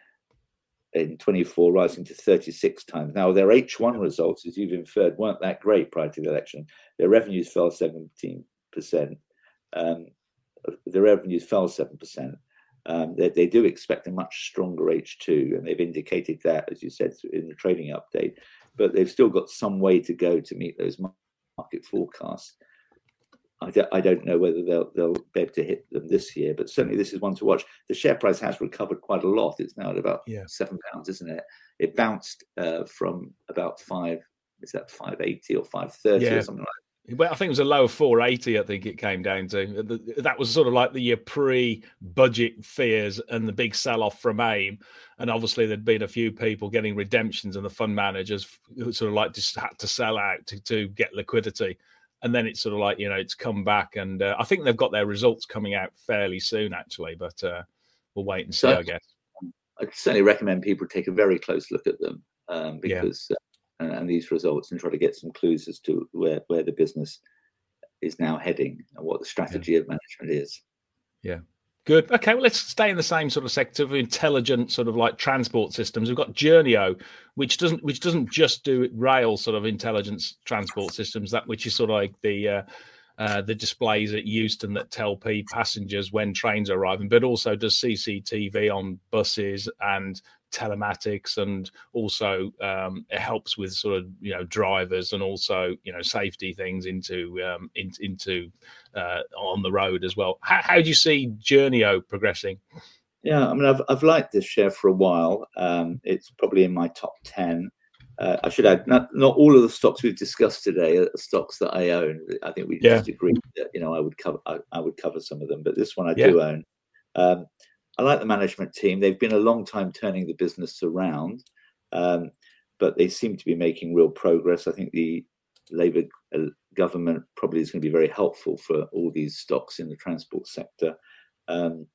In twenty-four, rising to thirty-six times. Now, their H one results, as you've inferred, weren't that great prior to the election. Their revenues fell seventeen percent. Um, their revenues fell seven percent. Um, they, they do expect a much stronger H two, and they've indicated that, as you said, in the trading update. But they've still got some way to go to meet those market forecasts. I don't, I don't know whether they'll they'll be able to hit them this year, but certainly this is one to watch. The share price has recovered quite a lot. It's now at about yeah. seven pounds, isn't it? It bounced uh, from about five. Is that five eighty or five thirty yeah. or something like that? Well, I think it was a low of four eighty. I think it came down to that was sort of like the year pre-budget fears and the big sell-off from AIM, and obviously there'd been a few people getting redemptions, and the fund managers sort of like just had to sell out to, to get liquidity. And then it's sort of like, you know, it's come back. And uh, I think they've got their results coming out fairly soon, actually. But uh, we'll wait and see, so, I guess. I'd certainly recommend people take a very close look at them um, because yeah. uh, and these results and try to get some clues as to where, where the business is now heading and what the strategy yeah. of management is. Yeah. Good. Okay, well, let's stay in the same sort of sector of intelligent sort of like transport systems. We've got Journeo, which doesn't which doesn't just do rail sort of intelligence transport systems, that which is sort of like the uh, uh, the displays at Euston that tell P passengers when trains are arriving, but also does C C T V on buses and telematics, and also um, it helps with sort of you know drivers and also you know safety things into um, in, into uh, on the road as well. How, how do you see Journeo progressing? Yeah, I mean I've I've liked this share for a while. Um, it's probably in my top ten. Uh, I should add, not not all of the stocks we've discussed today are stocks that I own. I think we yeah. just agreed that you know I would cover I, I would cover some of them, but this one I yeah. do own. Um, I like the management team. They've been a long time turning the business around, um, but they seem to be making real progress. I think the Labour uh, government probably is going to be very helpful for all these stocks in the transport sector. Um,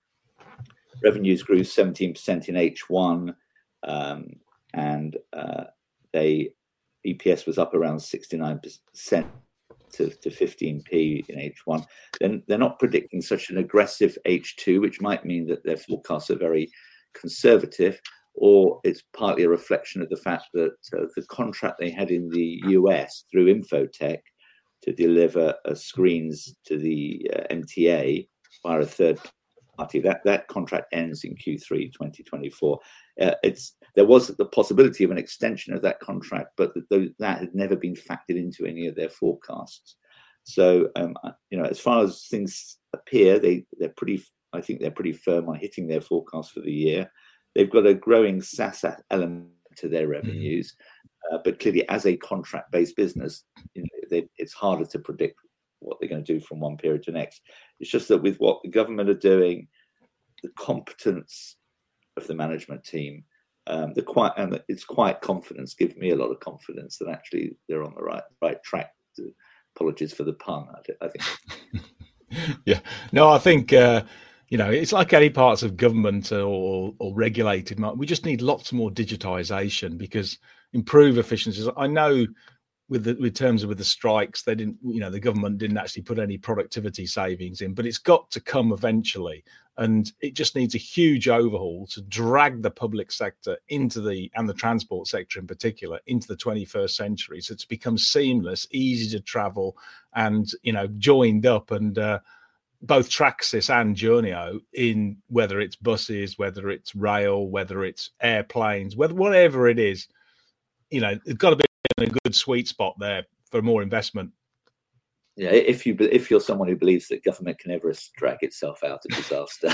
revenues grew seventeen percent in H one, um, and uh, they E P S was up around sixty-nine percent to, to fifteen p in H one. Then they're not predicting such an aggressive H two, which might mean that their forecasts are very conservative, or it's partly a reflection of the fact that uh, the contract they had in the U S through Infotech to deliver uh, screens to the uh, M T A via a third party, that, that contract ends in Q three twenty twenty-four. Uh, it's there was the possibility of an extension of that contract, but that, that had never been factored into any of their forecasts. So, um, you know, as far as things appear, they they're pretty. I think they're pretty firm on hitting their forecast for the year. They've got a growing SaaS element to their revenues, mm-hmm. uh, but clearly, as a contract-based business, you know, they, it's harder to predict what they're going to do from one period to next. It's just that with what the government are doing, the competence of the management team, um, the quiet and it's quiet confidence gives me a lot of confidence that actually they're on the right right track. Apologies for the pun. I, I think. Yeah, no, I think uh, you know it's like any parts of government or, or regulated. We just need lots more digitization because improve efficiencies. I know. With the with terms of with the strikes, they didn't, you know, the government didn't actually put any productivity savings in, but it's got to come eventually, and it just needs a huge overhaul to drag the public sector into the and the transport sector in particular into the twenty-first century, so it's become seamless, easy to travel, and you know, joined up, and uh, both Traxis and Journeo in whether it's buses, whether it's rail, whether it's airplanes, whether whatever it is, you know, it's got to be in a good sweet spot there for more investment. Yeah, if you if you're someone who believes that government can ever drag itself out of disaster.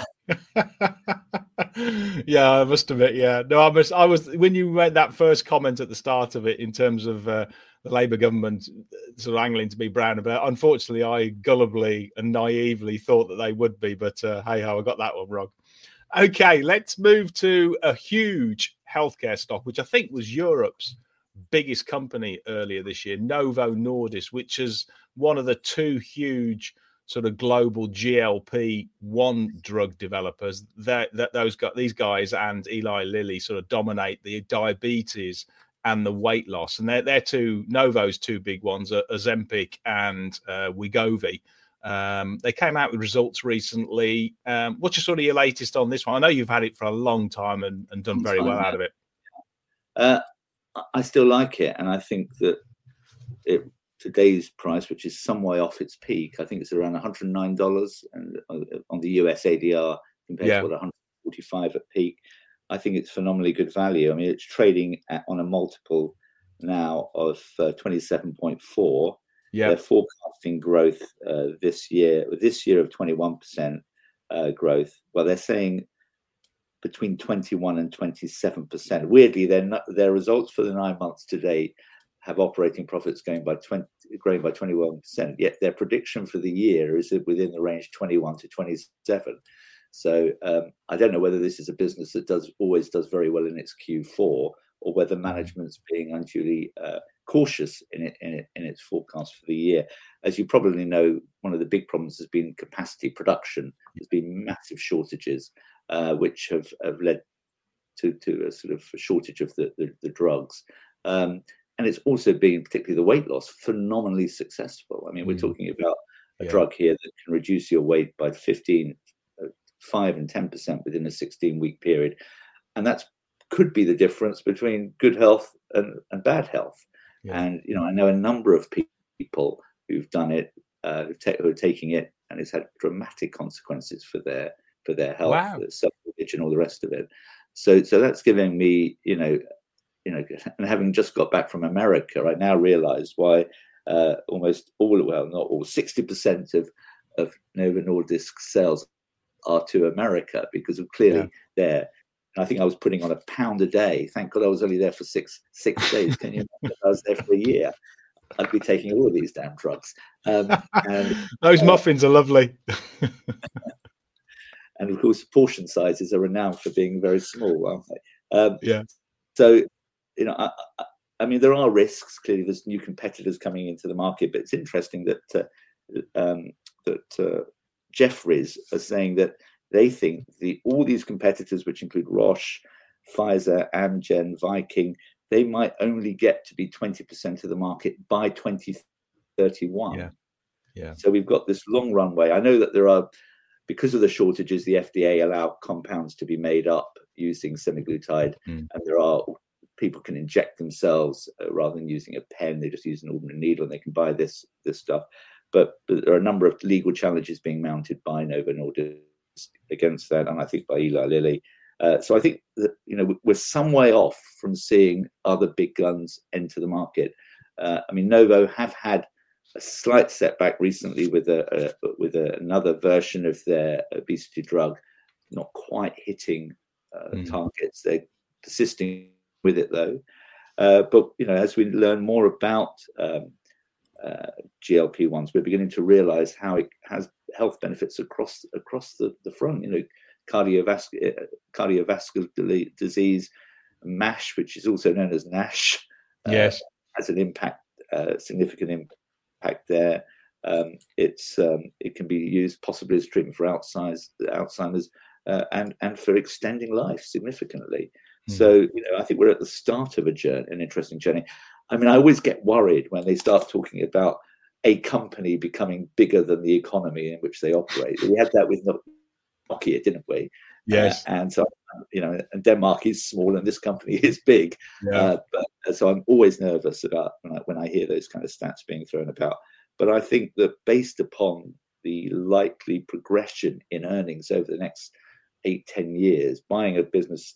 Yeah, I must admit. Yeah, no, I must. I was when you made that first comment at the start of it in terms of uh, the Labour government sort of angling to be brown about. Unfortunately, I gullibly and naively thought that they would be, but uh, hey ho, I got that one wrong. Okay, let's move to a huge healthcare stock, which I think was Europe's biggest company earlier this year, Novo Nordisk, which is one of the two huge sort of global G L P one drug developers. That that those got these guys and Eli Lilly sort of dominate the diabetes and the weight loss, and they're they're two Novo's two big ones are Ozempic and uh, Wegovy. Um, they came out with results recently. Um, what's your sort of your latest on this one? I know you've had it for a long time and, and done very well out of it. Uh, I still like it, and I think that it, today's price, which is some way off its peak, I think it's around one hundred nine dollars, and on the U S A D R compared yeah. to what one hundred forty-five at peak, I think it's phenomenally good value. I mean, it's trading at, on a multiple now of uh, twenty-seven point four. Yeah, they're forecasting growth uh, this year. This year of twenty-one percent uh, growth. Well, they're saying between twenty-one and twenty-seven percent. Weirdly, their their results for the nine months to date have operating profits going by twenty, growing by twenty-one percent. Yet their prediction for the year is within the range twenty-one to twenty-seven. So um, I don't know whether this is a business that does always does very well in its Q four, or whether management's being unduly uh, cautious in it, in it in its forecast for the year. As you probably know, one of the big problems has been capacity production. There's been massive shortages, uh, which have, have led to, to a sort of shortage of the, the, the drugs. Um, and it's also been, particularly the weight loss, phenomenally successful. I mean, mm. we're talking about a yeah. drug here that can reduce your weight by fifteen, five and ten percent within a sixteen-week period. And that's could be the difference between good health and, and bad health. Yeah. And, you know, I know a number of people who've done it, uh, who are taking it, and it's had dramatic consequences for their for their health, wow. self-image and all the rest of it. So, so that's giving me, you know, you know, and having just got back from America, I now realise why uh, almost all, well, not all, sixty percent of of Novo Nordisk sales are to America, because of clearly yeah. there. I think I was putting on a pound a day. Thank God I was only there for six six days. Can you imagine if I was there for a year? I'd be taking all of these damn drugs. Um, and, Those uh, muffins are lovely. And of course, portion sizes are renowned for being very small, aren't they? Um, yeah. So, you know, I, I mean, there are risks. Clearly, there's new competitors coming into the market, but it's interesting that uh, um, that uh, Jefferies are saying that they think the all these competitors, which include Roche, Pfizer, Amgen, Viking, they might only get to be twenty percent of the market by twenty thirty-one. Yeah, yeah. So we've got this long runway. I know that there are, because of the shortages, the F D A allow compounds to be made up using semaglutide, mm. and there are people can inject themselves uh, rather than using a pen. They just use an ordinary needle, and they can buy this this stuff. But, but there are a number of legal challenges being mounted by Novo Nordisk against that, and I think by Eli Lilly. Uh, so I think that, you know, we're some way off from seeing other big guns enter the market. Uh, I mean, Novo have had a slight setback recently with a, a with a, another version of their obesity drug, not quite hitting uh, mm. targets. They're persisting with it though. Uh, but you know, as we learn more about um, uh, G L P ones, we're beginning to realise how it has health benefits across across the, the front. You know, cardiovascular cardiovascular disease, MASH, which is also known as NASH, uh, yes, has an impact, uh, significant impact there. Um, it's um, it can be used possibly as treatment for Alzheimer's, Alzheimer's, uh, and and for extending life significantly. Mm. So you know, I think we're at the start of a journey, an interesting journey. I mean, I always get worried when they start talking about a company becoming bigger than the economy in which they operate. We had that with Nokia, didn't we? Yes. Uh, and so, you know, and Denmark is small and this company is big. Yeah. Uh, but so I'm always nervous about when I, when I hear those kind of stats being thrown about. But I think that based upon the likely progression in earnings over the next eight, ten years, buying a business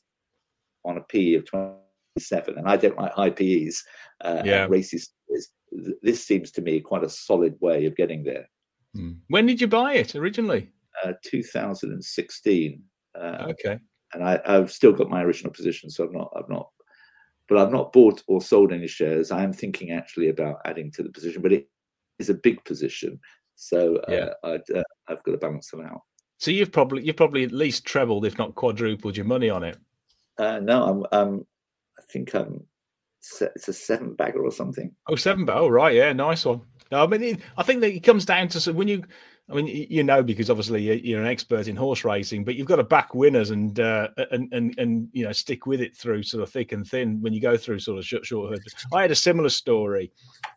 on a P E of twenty-seven, and I don't like high P Es, uh, yeah. and races, this seems to me quite a solid way of getting there. Hmm. When did you buy it originally? Uh, two thousand sixteen. Uh, okay. And I, I've still got my original position, so I've not, I've not, but I've not bought or sold any shares. I am thinking actually about adding to the position, but it is a big position, so uh, yeah. I'd, uh, I've got to balance them out. So you've probably you've probably at least trebled, if not quadrupled, your money on it. Uh, no, I'm, um, I think I'm. It's a seven bagger or something. Oh, seven bagger. Oh, right, yeah, nice one. No, I mean, it, I think that it comes down to when you. I mean, you know, because obviously you're an expert in horse racing, but you've got to back winners and uh, and and and you know stick with it through sort of thick and thin when you go through sort of short short hurdles. I had a similar story.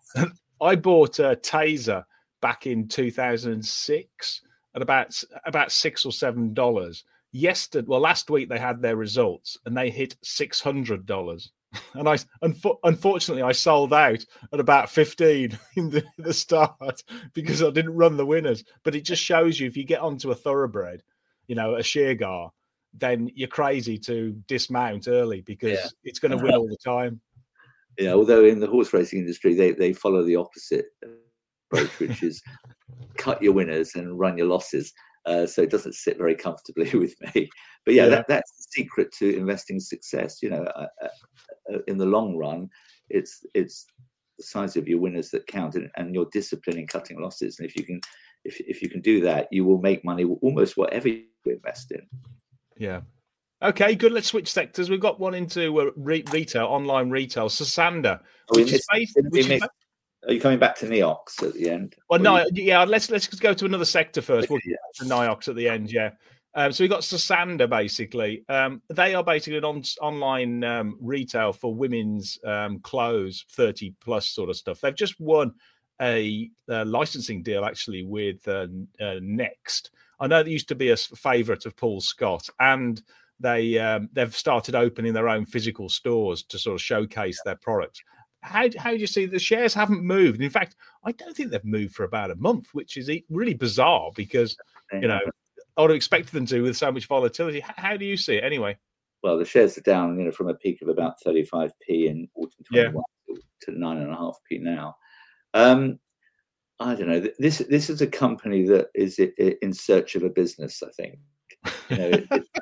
I bought a Taser back in two thousand six at about about six or seven dollars. Yesterday, well, last week they had their results and they hit six hundred dollars. And I, unfo- unfortunately, I sold out at about fifteen in the, the start because I didn't run the winners. But it just shows you if you get onto a thoroughbred, you know, a Sheargar, then you're crazy to dismount early because yeah. it's going to win all the time. Yeah, although in the horse racing industry, they, they follow the opposite approach, which is cut your winners and run your losses. Uh, so it doesn't sit very comfortably with me. But yeah, yeah. That, that's the secret to investing success. You know, uh, uh, in the long run, it's it's the size of your winners that count, and, and your discipline in cutting losses. And if you can, if if you can do that, you will make money almost whatever you invest in. Yeah. Okay, good. Let's switch sectors. We've got one into uh, re- retail, online retail. Sosandar, oh, which is based. Which is Are you coming back to Neox at the end? Well, no, you... yeah. Let's let's go to another sector first. We'll yeah. get to Neox at the end. Yeah. Um, so we've got Sosandar, basically. Um, they are basically an on, online um, retail for women's um, clothes, thirty plus sort of stuff. They've just won a, a licensing deal, actually, with uh, uh, Next. I know they used to be a favourite of Paul Scott, and they, um, they've started opening their own physical stores to sort of showcase their products. How, how do you see the shares haven't moved? In fact, I don't think they've moved for about a month, which is really bizarre because, you know, I would have expected them to with so much volatility. How do you see it anyway? Well, the shares are down, you know, from a peak of about thirty-five p in autumn twenty-one yeah. to nine and a half p now. Um, I don't know. This this is a company that is in search of a business, I think. You know, it, it,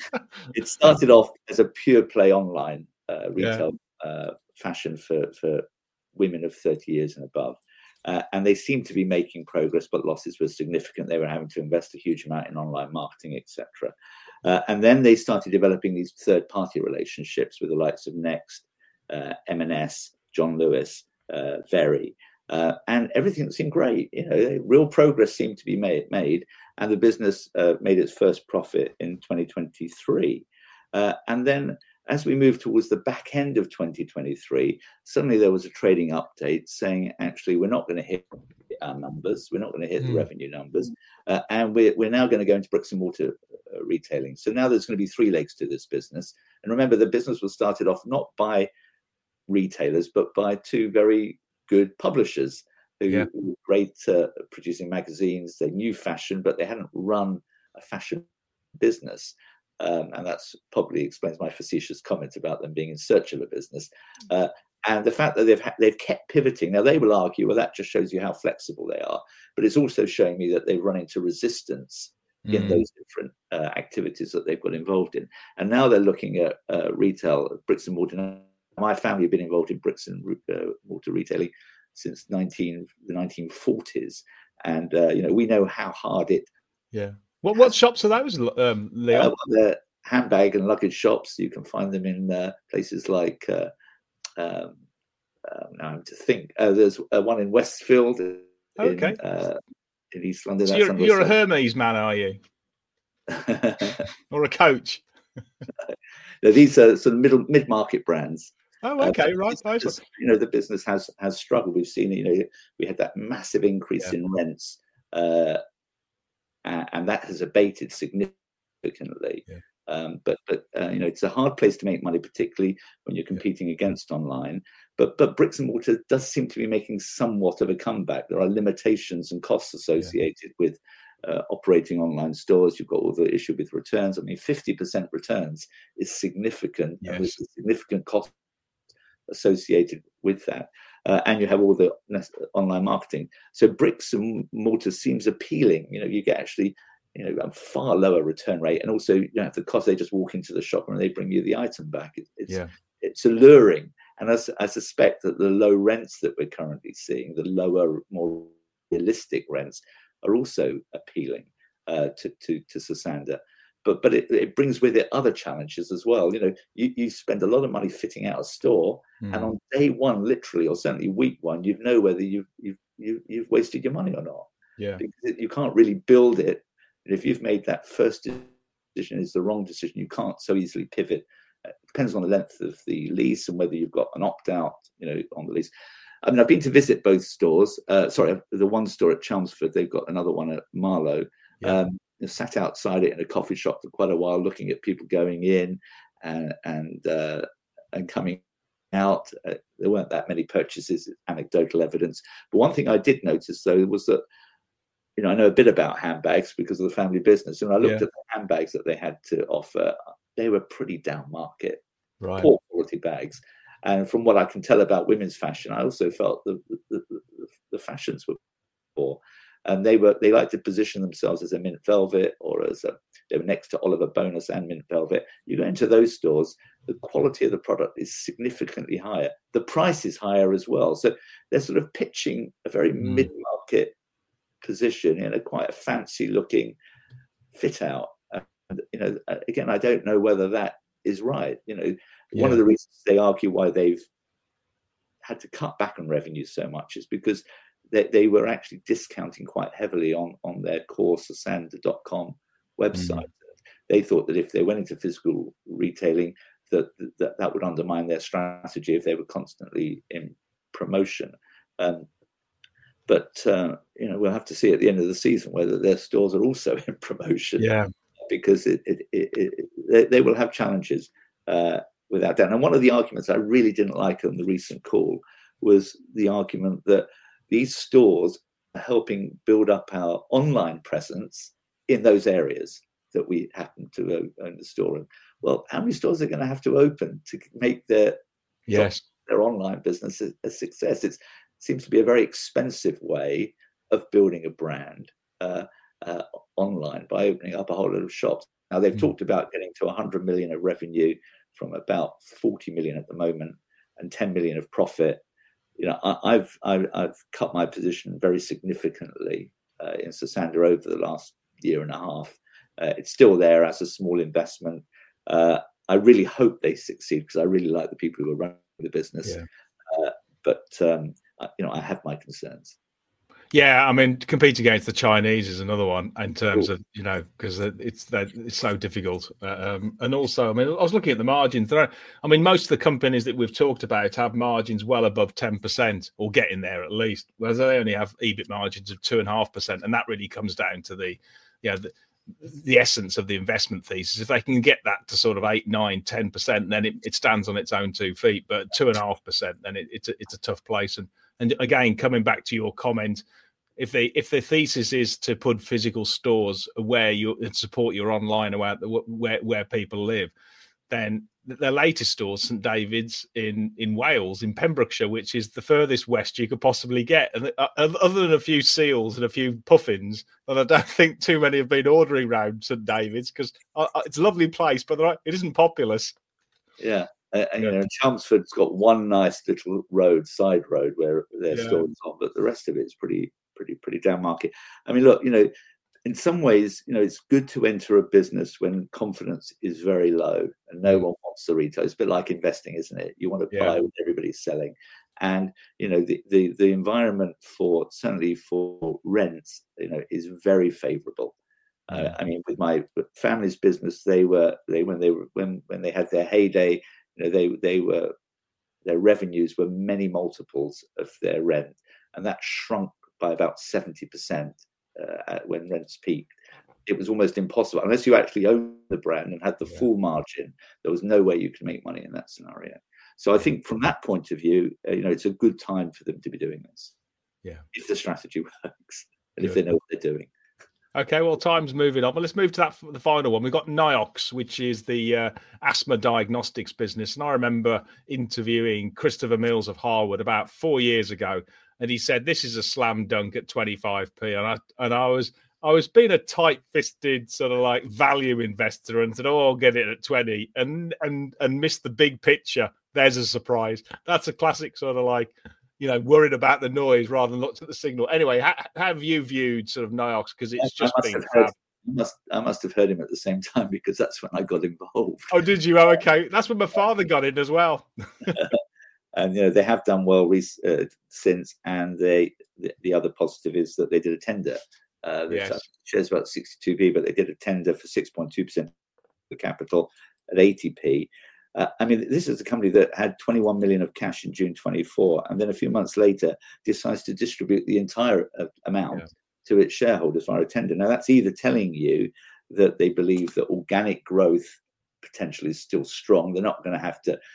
it started off as a pure play online uh, retail yeah. uh, fashion for, for women of thirty years and above. Uh, and they seemed to be making progress, but losses were significant. They were having to invest a huge amount in online marketing, et cetera. Uh, and then they started developing these third-party relationships with the likes of Next uh, M and S, John Lewis, uh, Very, uh, and everything seemed great. You know, real progress seemed to be made, made and the business uh, made its first profit in twenty twenty-three. Uh, and then as we moved towards the back end of twenty twenty-three, suddenly there was a trading update saying, actually, we're not going to hit our numbers. We're not going to hit mm. the revenue numbers. Uh, and we're, we're now going to go into bricks and mortar uh, retailing. So now there's going to be three legs to this business. And remember, the business was started off not by retailers, but by two very good publishers who yeah. were great uh, producing magazines. They knew fashion, but they hadn't run a fashion business. Um, and that's probably explains my facetious comment about them being in search of a business. Uh, and the fact that they've ha- they've kept pivoting. Now, they will argue, well, that just shows you how flexible they are. But it's also showing me that they've run into resistance mm. in those different uh, activities that they've got involved in. And now they're looking at uh, retail, bricks and mortar. My family have been involved in bricks and uh, mortar retailing since nineteen, the nineteen forties. And, uh, you know, we know how hard it Yeah. What what shops are those, um, Leon? Uh, the handbag and luggage shops. You can find them in uh, places like, uh, um, uh, now I'm to think, uh, there's uh, one in Westfield, in, okay. uh, in East London. So you're you're a Hermes man, are you? Or a Coach? No, these are sort of middle mid-market brands. Oh, okay, uh, right. Business, you know, the business has has struggled. We've seen, you know, we had that massive increase yeah. in rents. Uh, and that has abated significantly. Yeah. Um, but, but uh, you know, it's a hard place to make money, particularly when you're competing yeah. against online. But but bricks and mortar does seem to be making somewhat of a comeback. There are limitations and costs associated yeah. with uh, operating online stores. You've got all the issue with returns. I mean, fifty percent returns is significant. Yes. And there's a significant cost associated with that. Uh, and you have all the online marketing. So bricks and mortar seems appealing. You know, you get actually, you know, a far lower return rate, and also you don't have the cost. They just walk into the shop and they bring you the item back. It, it's yeah. it's alluring, and I, I suspect that the low rents that we're currently seeing, the lower, more realistic rents, are also appealing uh, to to to Sosandar. But but it, it brings with it other challenges as well. You know, you, you spend a lot of money fitting out a store, mm. and on day one, literally, or certainly week one, you know whether you've you've you've, you've wasted your money or not. Yeah, because you can't really build it. And if you've made that first decision is the wrong decision, you can't so easily pivot. It depends on the length of the lease and whether you've got an opt out, you know, on the lease. I mean, I've been to visit both stores. Uh, sorry, the one store at Chelmsford, they've got another one at Marlow. Yeah. Um, sat outside it in a coffee shop for quite a while, looking at people going in and and uh, and coming out. Uh, there weren't that many purchases, anecdotal evidence. But one thing I did notice, though, was that, you know, I know a bit about handbags because of the family business. And I looked yeah. at the handbags that they had to offer. They were pretty down market, right. poor quality bags. And from what I can tell about women's fashion, I also felt the the, the, the fashions were poor. And they were they like to position themselves as a mint velvet, or as a, they were next to Oliver Bonus and mint velvet. You go into those stores, the quality of the product is significantly higher. The price is higher as well. So they're sort of pitching a very mm. mid-market position in a quite a fancy-looking fit-out. And, you know, again, I don't know whether that is right. You know, yeah. one of the reasons they argue why they've had to cut back on revenue so much is because They, they were actually discounting quite heavily on, on their core Sosandar dot com website. Mm. They thought that if they went into physical retailing, that, that that would undermine their strategy if they were constantly in promotion. Um, but, uh, you know, we'll have to see at the end of the season whether their stores are also in promotion. Yeah. Because it, it, it, it, they, they will have challenges uh, without doubt. And one of the arguments I really didn't like on the recent call was the argument that these stores are helping build up our online presence in those areas that we happen to own the store in. Well, how many stores are going to have to open to make their yes their online business a, a success? It's, it seems to be a very expensive way of building a brand uh, uh, online by opening up a whole lot of shops. Now, they've mm. talked about getting to one hundred million of revenue from about forty million at the moment and ten million of profit. You know, I, I've, I've I've cut my position very significantly uh, in Sosandar over the last year and a half. Uh, it's still there as a small investment. Uh, I really hope they succeed because I really like the people who are the business. Yeah. Uh, but um, you know, I have my concerns. Yeah, I mean, to compete against the Chinese is another one in terms of, you know, because it's it's so difficult. Um, and also, I mean, I was looking at the margins. There are, I mean, most of the companies that we've talked about have margins well above ten percent or getting there at least, whereas they only have E B I T margins of two point five percent. And that really comes down to the, you know, the, the essence of the investment thesis. If they can get that to sort of eight, nine, ten percent, then it, it stands on its own two feet. But two and a half percent, then it, it's a, it's a tough place. And and again, coming back to your comment, if they if the thesis is to put physical stores where you and support your online or where where people live, then the latest store, St David's in in Wales, in Pembrokeshire, which is the furthest west you could possibly get, and other than a few seals and a few puffins, and I don't think too many have been ordering round St David's because it's a lovely place, but it isn't populous. Yeah. Uh, and, you know, Chelmsford's got one nice little road, side road, where their Yeah. stores on, but the rest of it is pretty, pretty, pretty down market. I mean, look, you know, in some ways, you know, it's good to enter a business when confidence is very low and no one wants the retail. It's a bit like investing, isn't it? You want to Yeah. buy when everybody's selling. And, you know, the, the, the environment for, certainly for rents, you know, is very favorable. Uh, I mean, with my family's business, they were, they, when they were, when, when they had their heyday, you know, they they were their revenues were many multiples of their rent, and that shrunk by about seventy percent uh, when rents peaked. It was almost impossible unless you actually owned the brand and had the Yeah. full margin. There was no way you could make money in that scenario. So I think from that point of view, uh, you know, it's a good time for them to be doing this. Yeah, if the strategy works and Good. if they know what they're doing. Okay, well, time's moving on. Well, let's move to that the final one. We've got Niox, which is the uh, asthma diagnostics business. And I remember interviewing Christopher Mills of Harwood about four years ago, and he said this is a slam dunk at twenty-five p. And I and I was I was being a tight-fisted sort of like value investor and said, "Oh, I'll get it at twenty," and and and missed the big picture. There's a surprise. That's a classic sort of like, you know, worried about the noise rather than looked at the signal. Anyway, how, how have you viewed sort of Niox? Because it's just I been heard, I must, I must have heard him at the same time because that's when I got involved. Oh, did you? Oh, okay. That's when my father got in as well. And, you know, they have done well uh, since. And they, the, the other positive is that they did a tender. Uh, Yes. The shares about sixty-two p, but they did a tender for six point two percent of the capital at eighty p. Uh, I mean, this is a company that had twenty-one million of cash in June twenty-four, and then a few months later decides to distribute the entire uh, amount Yeah. to its shareholders via a tender. Now, that's either telling you that they believe that organic growth potential is still strong. They're not going to have to,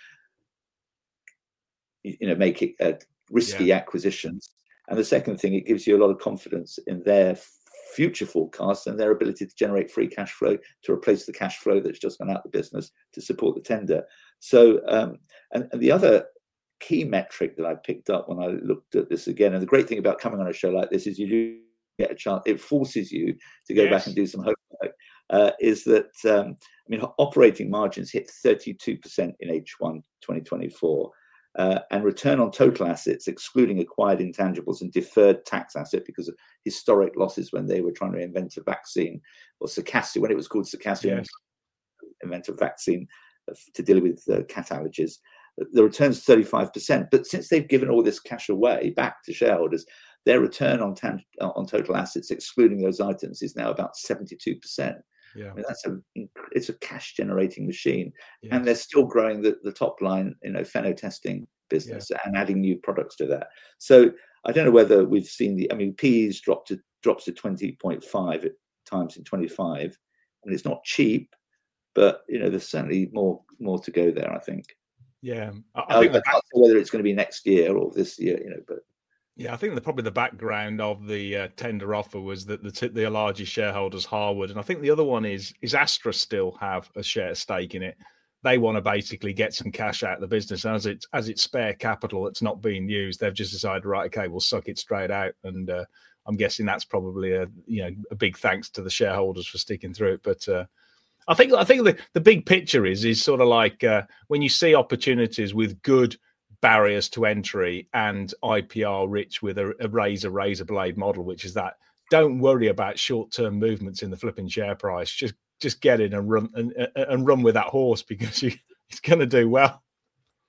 you know, make it uh, risky Yeah. acquisitions. And the second thing, it gives you a lot of confidence in their future forecasts and their ability to generate free cash flow to replace the cash flow that's just gone out of the business to support the tender. So, um, and, and the other key metric that I picked up when I looked at this again, and the great thing about coming on a show like this is you do get a chance, it forces you to go Yes. back and do some homework, uh, is that, um, I mean, operating margins hit thirty-two percent in H one twenty twenty-four. Uh, and return on total assets, excluding acquired intangibles and deferred tax asset because of historic losses when they were trying to invent a vaccine, or Circassia, when it was called Circassia, Yes. invent a vaccine to deal with uh, cat allergies. The return's thirty-five percent. But since they've given all this cash away back to shareholders, their return on tan- on total assets, excluding those items, is now about seventy-two percent. Yeah. I mean, that's a it's a cash generating machine, Yes. and they're still growing the, the top line, you know, pheno testing business and adding new products to that. So I don't know whether we've seen the. I mean, P E's dropped to drops to twenty point five at times in twenty-five, and it's not cheap, but you know, there's certainly more more to go there. I think. Yeah. I, I I, think I the can't say whether it's going to be next year or this year, you know, but. Yeah, I think the, probably the background of the uh, tender offer was that the t- the largest shareholders, Harwood, and I think the other one is is Astra still have a share stake in it. They want to basically get some cash out of the business, and as it's as it's spare capital that's not being used, they've just decided, right, okay, we'll suck it straight out. And uh, I'm guessing that's probably a you know a big thanks to the shareholders for sticking through it. But uh, I think I think the, the big picture is is sort of like uh, when you see opportunities with good barriers to entry and I P R rich with a, a razor razor blade model, which is that don't worry about short-term movements in the flipping share price. Just just get in and run and, and run with that horse because you, it's going to do well.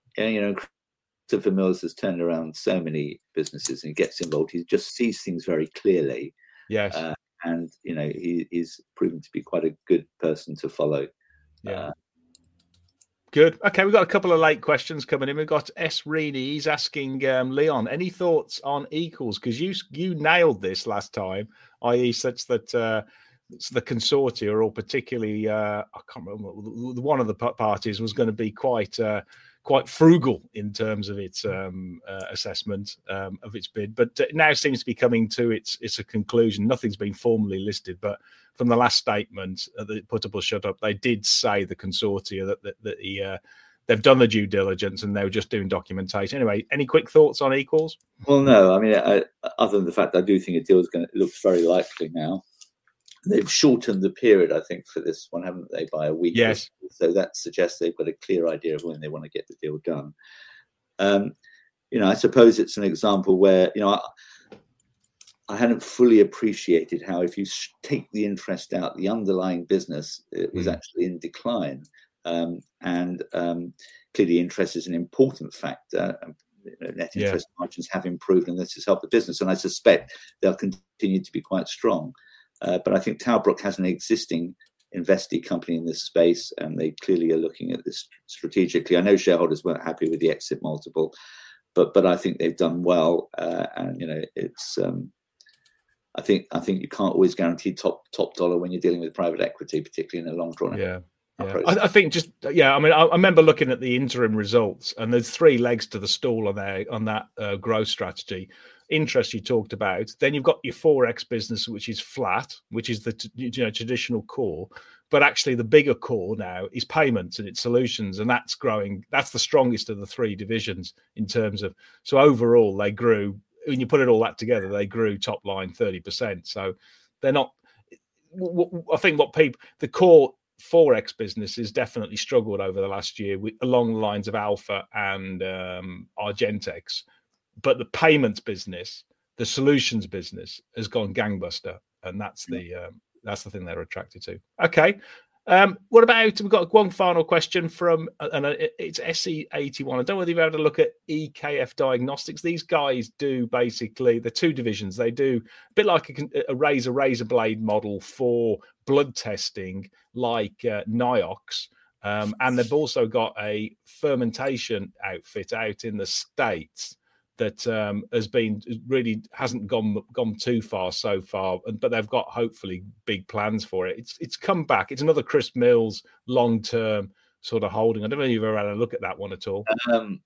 you know, Christopher Mills has turned around so many businesses and he gets involved. He just sees things very clearly. Yes. Uh, and, you know, he, he's proven to be quite a good person to follow. Yeah. Uh, Good. Okay, we've got a couple of late questions coming in. We've got S. Reedy. He's asking um, Leon, any thoughts on Equals? Because you you nailed this last time, that is, such that uh, the consortia, or particularly, uh, I can't remember, one of the parties was going to be quite uh, quite frugal in terms of its um, uh, assessment um, of its bid, but it now seems to be coming to its its a conclusion. Nothing's been formally listed, but from the last statement, uh, the put up or shut up, they did say, the consortia, that that, that the, uh, they've done the due diligence and they were just doing documentation. Anyway, any quick thoughts on Equals? Well, no, I mean, I, other than the fact that I do think a deal is going to, it looks very likely now. They've shortened the period, I think, for this one, haven't they, by a week? Yes. So that suggests they've got a clear idea of when they want to get the deal done. Um, you know, I suppose it's an example where, you know, I, I hadn't fully appreciated how, if you take the interest out, the underlying business, it was mm. actually in decline. Um, and um, clearly interest is an important factor. You know, net interest yeah. margins have improved, and this has helped the business. And I suspect they'll continue to be quite strong. Uh, but I think Talbrook has an existing investee company in this space, and they clearly are looking at this strategically. I know shareholders weren't happy with the exit multiple, but but I think they've done well. Uh, and you know, it's um, I think I think you can't always guarantee top top dollar when you're dealing with private equity, particularly in a long drawn. Yeah. Yeah. I, I think just yeah. I mean, I, I remember looking at the interim results, and there's three legs to the stool on there on that uh, growth strategy. Interest you talked about. Then you've got your Forex business, which is flat, which is the you know traditional core. But actually, the bigger core now is payments and its solutions, and that's growing. That's the strongest of the three divisions in terms of. So overall, they grew. When you put it all that together, they grew top line thirty percent. So they're not. I think what people the core Forex business has definitely struggled over the last year with, along the lines of Alpha and um, Argentex. But the payments business, the solutions business, has gone gangbuster, and that's the um, that's the thing they're attracted to. Okay, um, what about we've got one final question from and it's S E eighty-one. I don't know whether you've had a look at E K F Diagnostics. These guys do basically the two divisions. They do a bit like a, a razor razor blade model for blood testing, like uh, Niox. Um, and they've also got a fermentation outfit out in the States that um, has been really hasn't gone gone too far so far, but they've got hopefully big plans for it. It's it's come back. It's another Chris Mills long term sort of holding. I don't know if you've ever had a look at that one at all. Um,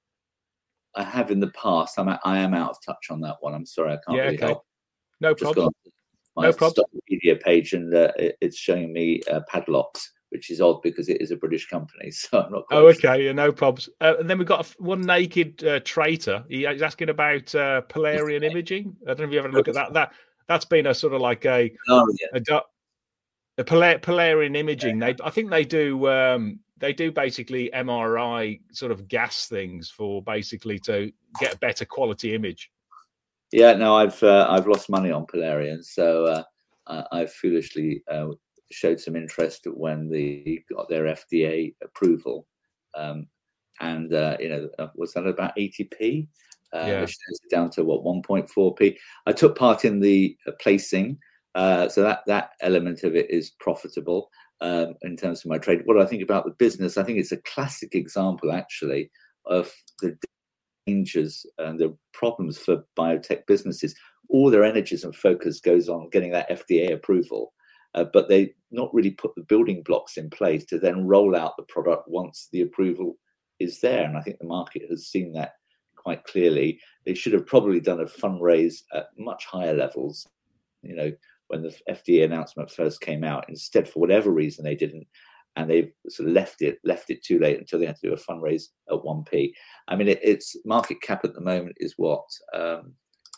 I have in the past. I'm I am out of touch on that one. I'm sorry, I can't yeah, really okay. help. No Just problem. My no problem. Wikipedia page, and uh, it, it's showing me uh, Padlocks, which is odd because it is a British company. So I'm not. Oh, okay, sure. Yeah, no problems. Uh, and then we've got a, one naked uh, traitor. He, he's asking about uh, Polarian Imaging. I don't know if you ever look at that. That that's been a sort of like a oh, yeah. a, a Polar, Polarian Imaging. Yeah. They, I think they do. Um, they do basically M R I sort of gas things for basically to get a better quality image. Yeah, no, I've uh, I've lost money on Polarian, so uh, I, I foolishly. Uh, showed some interest when they got their F D A approval. Um, and, uh, you know, was that about eighty p? Uh, yeah. Which is down to, what, one point four p? I took part in the uh, placing. Uh, so that, that element of it is profitable um, in terms of my trade. What do I think about the business? I think it's a classic example, actually, of the dangers and the problems for biotech businesses. All their energies and focus goes on getting that F D A approval. Uh, but they not really put the building blocks in place to then roll out the product once the approval is there. And I think the market has seen that quite clearly. They should have probably done a fundraise at much higher levels, you know, when the F D A announcement first came out. Instead, for whatever reason, they didn't. And they've sort of left it, left it too late until they had to do a fundraise at one p. I mean, it, its market cap at the moment is what? Um,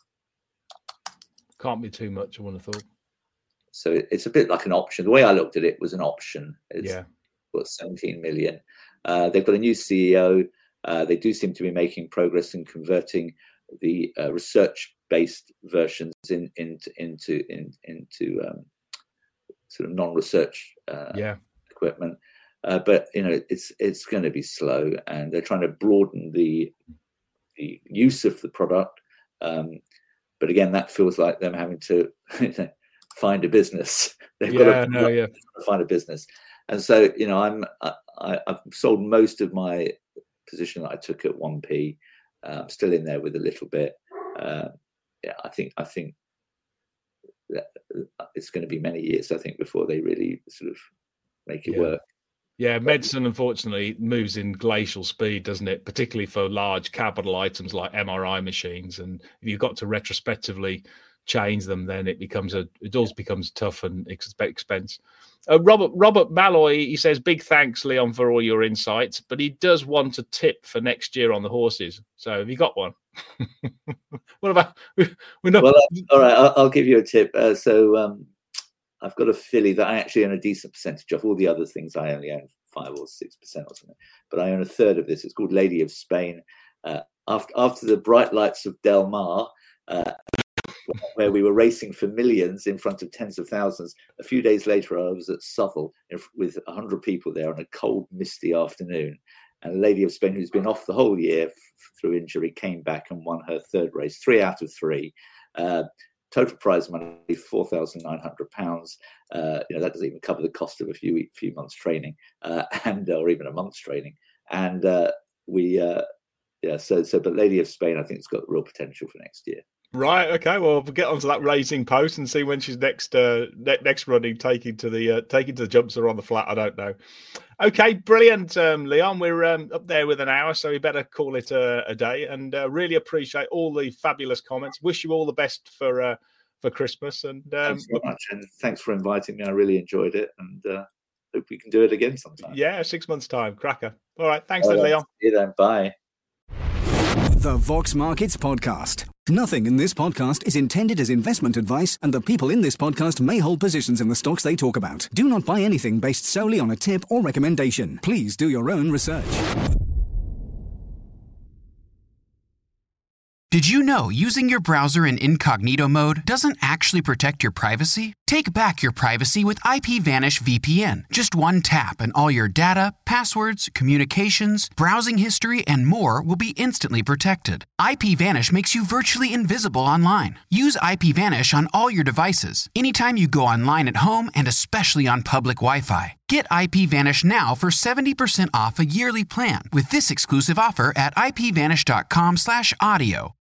Can't be too much, I would have thought. So it's a bit like an option. The way I looked at it was an option. It's yeah. what, seventeen million. Uh, they've got a new C E O. Uh, they do seem to be making progress in converting the uh, research-based versions in, in, into in, into um, sort of non-research uh, yeah. equipment. Uh, but you know, it's it's going to be slow, and they're trying to broaden the the use of the product. Um, but again, that feels like them having to find a business. They've yeah, got to, no, yeah. find a business, and so you know, I'm I, I've sold most of my position that I took at one p. Uh, I'm still in there with a little bit. Uh, yeah, I think I think that it's going to be many years, I think, before they really sort of make it yeah. work. Yeah, medicine, unfortunately, moves in glacial speed, doesn't it? Particularly for large capital items like M R I machines. And if you've got to retrospectively change them, then it becomes a it does becomes tough and ex- expense. Uh, Robert Robert Malloy, he says, big thanks, Leon, for all your insights, but he does want a tip for next year on the horses. So have you got one? What about we're not? Well, uh, all right, I'll, I'll give you a tip. Uh, so um, I've got a filly that I actually own a decent percentage of. All the other things I only own five or six percent or something, but I own a third of this. It's called Lady of Spain. Uh, after after the bright lights of Del Mar, uh, where we were racing for millions in front of tens of thousands, a few days later I was at Southwell with a hundred people there on a cold, misty afternoon. And Lady of Spain, who's been off the whole year f- through injury, came back and won her third race, three out of three. Uh, total prize money, four thousand nine hundred pounds. Uh, you know, that doesn't even cover the cost of a few few months training, uh, and or even a month's training. And uh, we, uh, yeah, so so. But Lady of Spain, I think, has got real potential for next year. Right. Okay. Well, we'll get onto that racing post and see when she's next uh, ne- next running, taking to the uh, taking to the jumps or on the flat. I don't know. Okay, brilliant, um, Leon. We're um, up there with an hour, so we better call it a, a day. And uh, really appreciate all the fabulous comments. Wish you all the best for uh, for Christmas. And um, thanks so much, and thanks for inviting me. I really enjoyed it, and uh, hope we can do it again sometime. Yeah, six months time, cracker. All right, thanks, All then, right, Leon. See you then. Bye. The Vox Markets Podcast. Nothing in this podcast is intended as investment advice, and the people in this podcast may hold positions in the stocks they talk about. Do not buy anything based solely on a tip or recommendation. Please do your own research. Did you know using your browser in incognito mode doesn't actually protect your privacy? Take back your privacy with IPVanish V P N. Just one tap and all your data, passwords, communications, browsing history, and more will be instantly protected. IPVanish makes you virtually invisible online. Use IPVanish on all your devices, anytime you go online at home, and especially on public Wi-Fi. Get IPVanish now for seventy percent off a yearly plan with this exclusive offer at ipvanish.com slash audio.